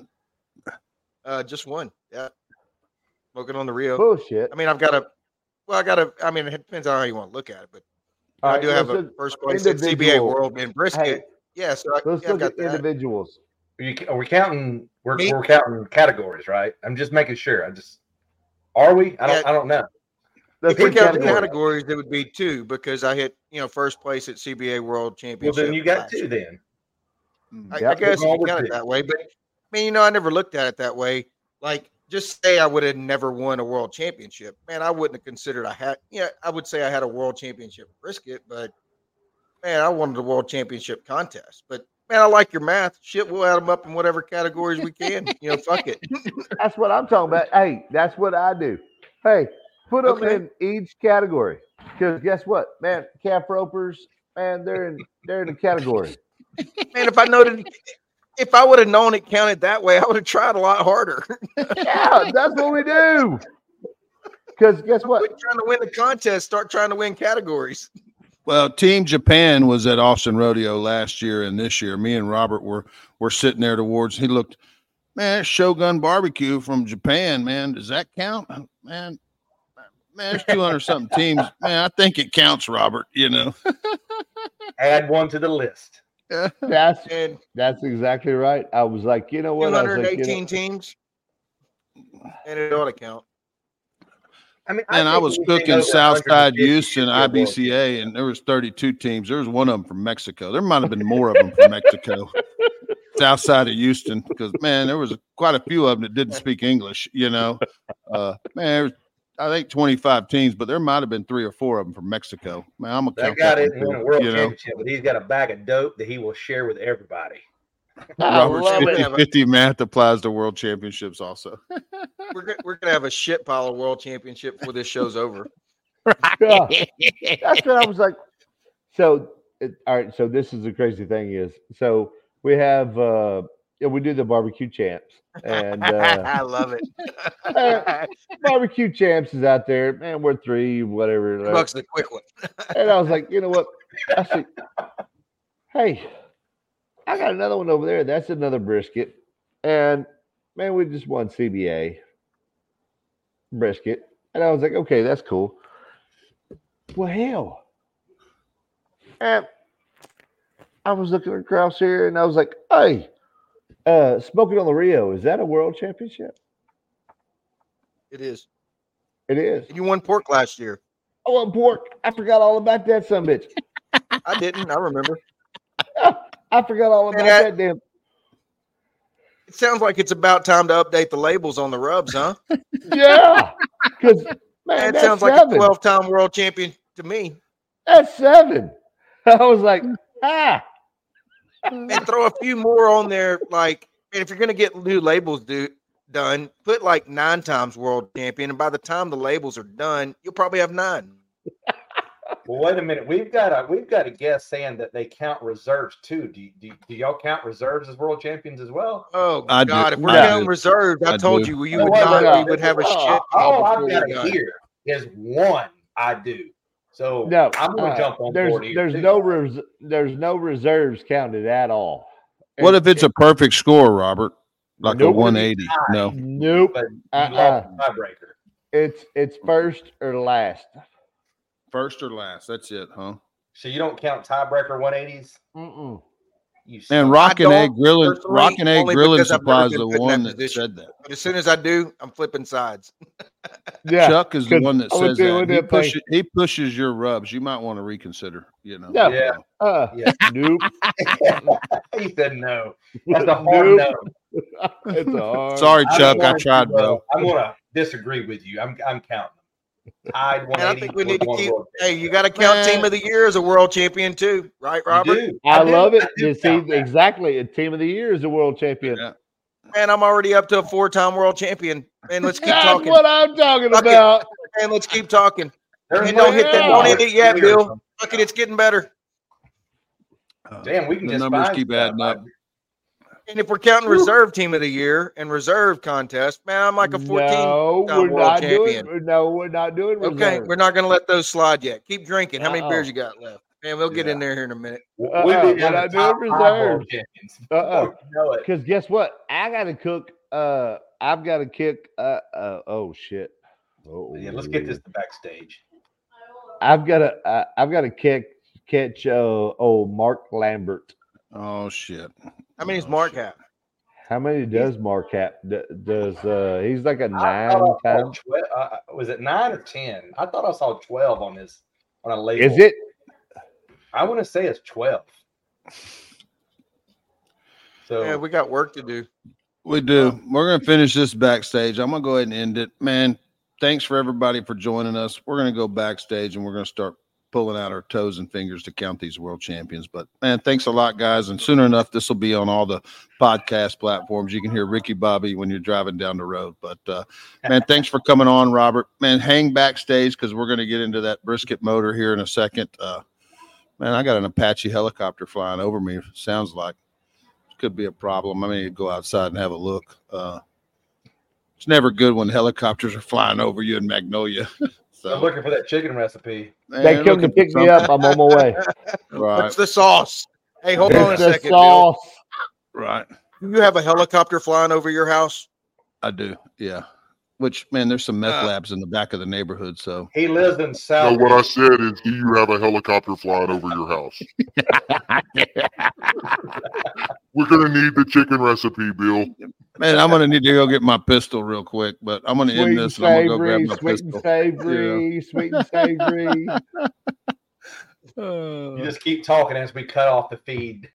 Speaker 2: Just one. Yeah, smoking on the Rio.
Speaker 6: Bullshit.
Speaker 2: I mean, I mean, it depends on how you want to look at it, but I do have a first place at CBA World in Brisket.
Speaker 6: Hey,
Speaker 2: yeah, so
Speaker 6: let's look at individuals.
Speaker 3: Are we counting? We're counting categories, right? I'm just making sure. Are we? I don't know.
Speaker 2: If we count the categories, it would be 2 because I hit first place at CBA World Championship.
Speaker 3: Well, then you got 2 then.
Speaker 2: I guess you count it that way, but I mean, I never looked at it that way. Like, just say I would have never won a world championship, man. I wouldn't have considered I had. I would say I had a world championship brisket, but man, I wanted a world championship contest. But man, I like your math. Shit, we'll add them up in whatever categories we can. Fuck it.
Speaker 6: That's what I'm talking about. Hey, that's what I do. Hey. Put them in each category because guess what, man? Calf ropers, man, they're in the category.
Speaker 2: Man, if I would have known it counted that way, I would have tried a lot harder.
Speaker 6: Yeah, that's what we do. Because guess what?
Speaker 2: Quit trying to win the contest, start trying to win categories.
Speaker 1: Well, Team Japan was at Austin Rodeo last year and this year. Me and Robert were sitting there towards. He looked, man, Shogun Barbecue from Japan, man. Does that count, man? Man, there's 200 something teams. Man, I think it counts, Robert.
Speaker 3: Add one to the list.
Speaker 6: That's exactly right. I was like, you know what?
Speaker 2: 218 teams, and it ought to count.
Speaker 3: I mean,
Speaker 1: I was cooking Southside Houston IBCA, and there was 32 teams. There was one of them from Mexico. There might have been more of them from Mexico. Southside of Houston, because man, there was quite a few of them that didn't speak English. Man. I think 25 teams, but there might have been 3 or 4 of them from Mexico. Man, I'm gonna count that.
Speaker 3: That guy didn't win a world championship, but he's got a bag of dope that he will share with everybody.
Speaker 1: Robert's 50-50 math applies to world championships also.
Speaker 2: We're gonna have a shit pile of world championship before this show's over.
Speaker 6: Yeah. That's what I was like. So, all right. So this is the crazy thing is, so we have we do the barbecue champs, and
Speaker 2: I love it.
Speaker 6: barbecue champs is out there, man. We're $3, whatever.
Speaker 2: $2 the quick one.
Speaker 6: And I was like, you know what? I said, hey, I got another one over there. That's another brisket, and man, we just won CBA brisket, and I was like, okay, that's cool. Well, hell, and I was looking across here, and I was like, hey. Smoking on the Rio, is that a world championship?
Speaker 2: It is.
Speaker 6: It is.
Speaker 2: You won pork last year.
Speaker 6: I won pork. I forgot all about that sumbitch.
Speaker 2: I didn't. I remember.
Speaker 6: I forgot all about that damn.
Speaker 2: It sounds like it's about time to update the labels on the rubs, huh?
Speaker 6: Yeah. Because, man,
Speaker 2: it sounds like a 12-time world champion to me.
Speaker 6: That's 7. I was like,
Speaker 2: And throw a few more on there. Like, and if you're going to get new labels done, put like 9 times world champion. And by the time the labels are done, you'll probably have 9.
Speaker 3: Well, wait a minute. We've got a guest saying that they count reserves too. Do y'all count reserves as world champions as well?
Speaker 2: Oh God! If we're counting reserves, I told you we would not. We would have a shit.
Speaker 3: All I've got to hear is one. I do. So
Speaker 6: no,
Speaker 3: I'm going to jump on board here.
Speaker 6: There's no reserves counted at all.
Speaker 1: What if it's a perfect score, Robert? Like a 180? No.
Speaker 6: Nope.
Speaker 3: Tiebreaker.
Speaker 6: It's first or last.
Speaker 1: First or last. That's it, huh?
Speaker 3: So you don't count tiebreaker 180s?
Speaker 6: Mm-mm.
Speaker 1: And Rock and Egg Grilling Supply is the one that said that.
Speaker 2: But as soon as I do, I'm flipping sides.
Speaker 1: Yeah, Chuck is the one that says that. He pushes your rubs. You might want to reconsider. You know.
Speaker 6: No.
Speaker 3: Yeah.
Speaker 6: Nope.
Speaker 3: He said no. That's a hard no.
Speaker 6: It's a hard.
Speaker 1: Sorry, Chuck. I tried, bro.
Speaker 3: I'm gonna disagree with you. I'm counting.
Speaker 2: I think we need to keep. Hey, you got to count Team of the Year as a world champion too, right, Robert?
Speaker 6: I love it. You see, exactly. A Team of the Year is a world champion.
Speaker 2: Yeah. Man, I'm already up to a 4-time world champion. And let's keep talking.
Speaker 6: That's what I'm talking about.
Speaker 2: And let's keep talking. And don't hit it yet, Bill. Look at it's getting better.
Speaker 3: Damn, we can
Speaker 1: the
Speaker 3: just
Speaker 1: numbers keep adding up.
Speaker 2: And if we're counting reserve Team of the Year and reserve contest, man, I'm like a 14-time world champion.
Speaker 6: No, we're not doing reserve.
Speaker 2: Okay, we're not going to let those slide yet. Keep drinking. How many beers you got left? Man, we'll get in there here in a minute.
Speaker 6: We're not doing reserve. Because guess what? I got to cook. I've got to kick. Oh shit.
Speaker 3: Oh yeah, let's get this to backstage.
Speaker 6: I've got to catch old Mark Lambert.
Speaker 1: Oh shit.
Speaker 2: How many does Mark have?
Speaker 6: How many does Mark have? Does he's like a 9-time?
Speaker 3: Was it 9 or 10? I thought I saw 12 on a label.
Speaker 6: Is it?
Speaker 3: I want to say it's 12. So
Speaker 2: yeah, we got work to do.
Speaker 1: We do. We're going to finish this backstage. I'm going to go ahead and end it. Man, thanks for everybody for joining us. We're going to go backstage and we're going to start pulling out our toes and fingers to count these world champions. But, man, thanks a lot, guys. And sooner enough, this will be on all the podcast platforms. You can hear Ricky Bobby when you're driving down the road. But, man, thanks for coming on, Robert. Man, hang backstage because we're going to get into that brisket motor here in a second. Man, I got an Apache helicopter flying over me. Sounds like it could be a problem. I mean, go outside and have a look. It's never good when helicopters are flying over you in Magnolia. So
Speaker 3: I'm looking for that chicken recipe.
Speaker 6: Man, they come to pick me up. I'm on my way.
Speaker 1: Right.
Speaker 2: What's the sauce? Hey, hold on a second.
Speaker 6: Sauce.
Speaker 1: Bill. Right.
Speaker 2: Do you have a helicopter flying over your house?
Speaker 1: I do. Yeah. Which, man, there's some meth labs in the back of the neighborhood. So
Speaker 3: he lives in South.
Speaker 7: No, what I said is, do you have a helicopter flying over your house? We're gonna need the chicken recipe, Bill.
Speaker 1: Man, I'm gonna need to go get my pistol real quick, but I'm gonna end this and I'm gonna go grab my
Speaker 6: sweet
Speaker 1: pistol.
Speaker 6: Sweet and savory.
Speaker 3: You just keep talking as we cut off the feed.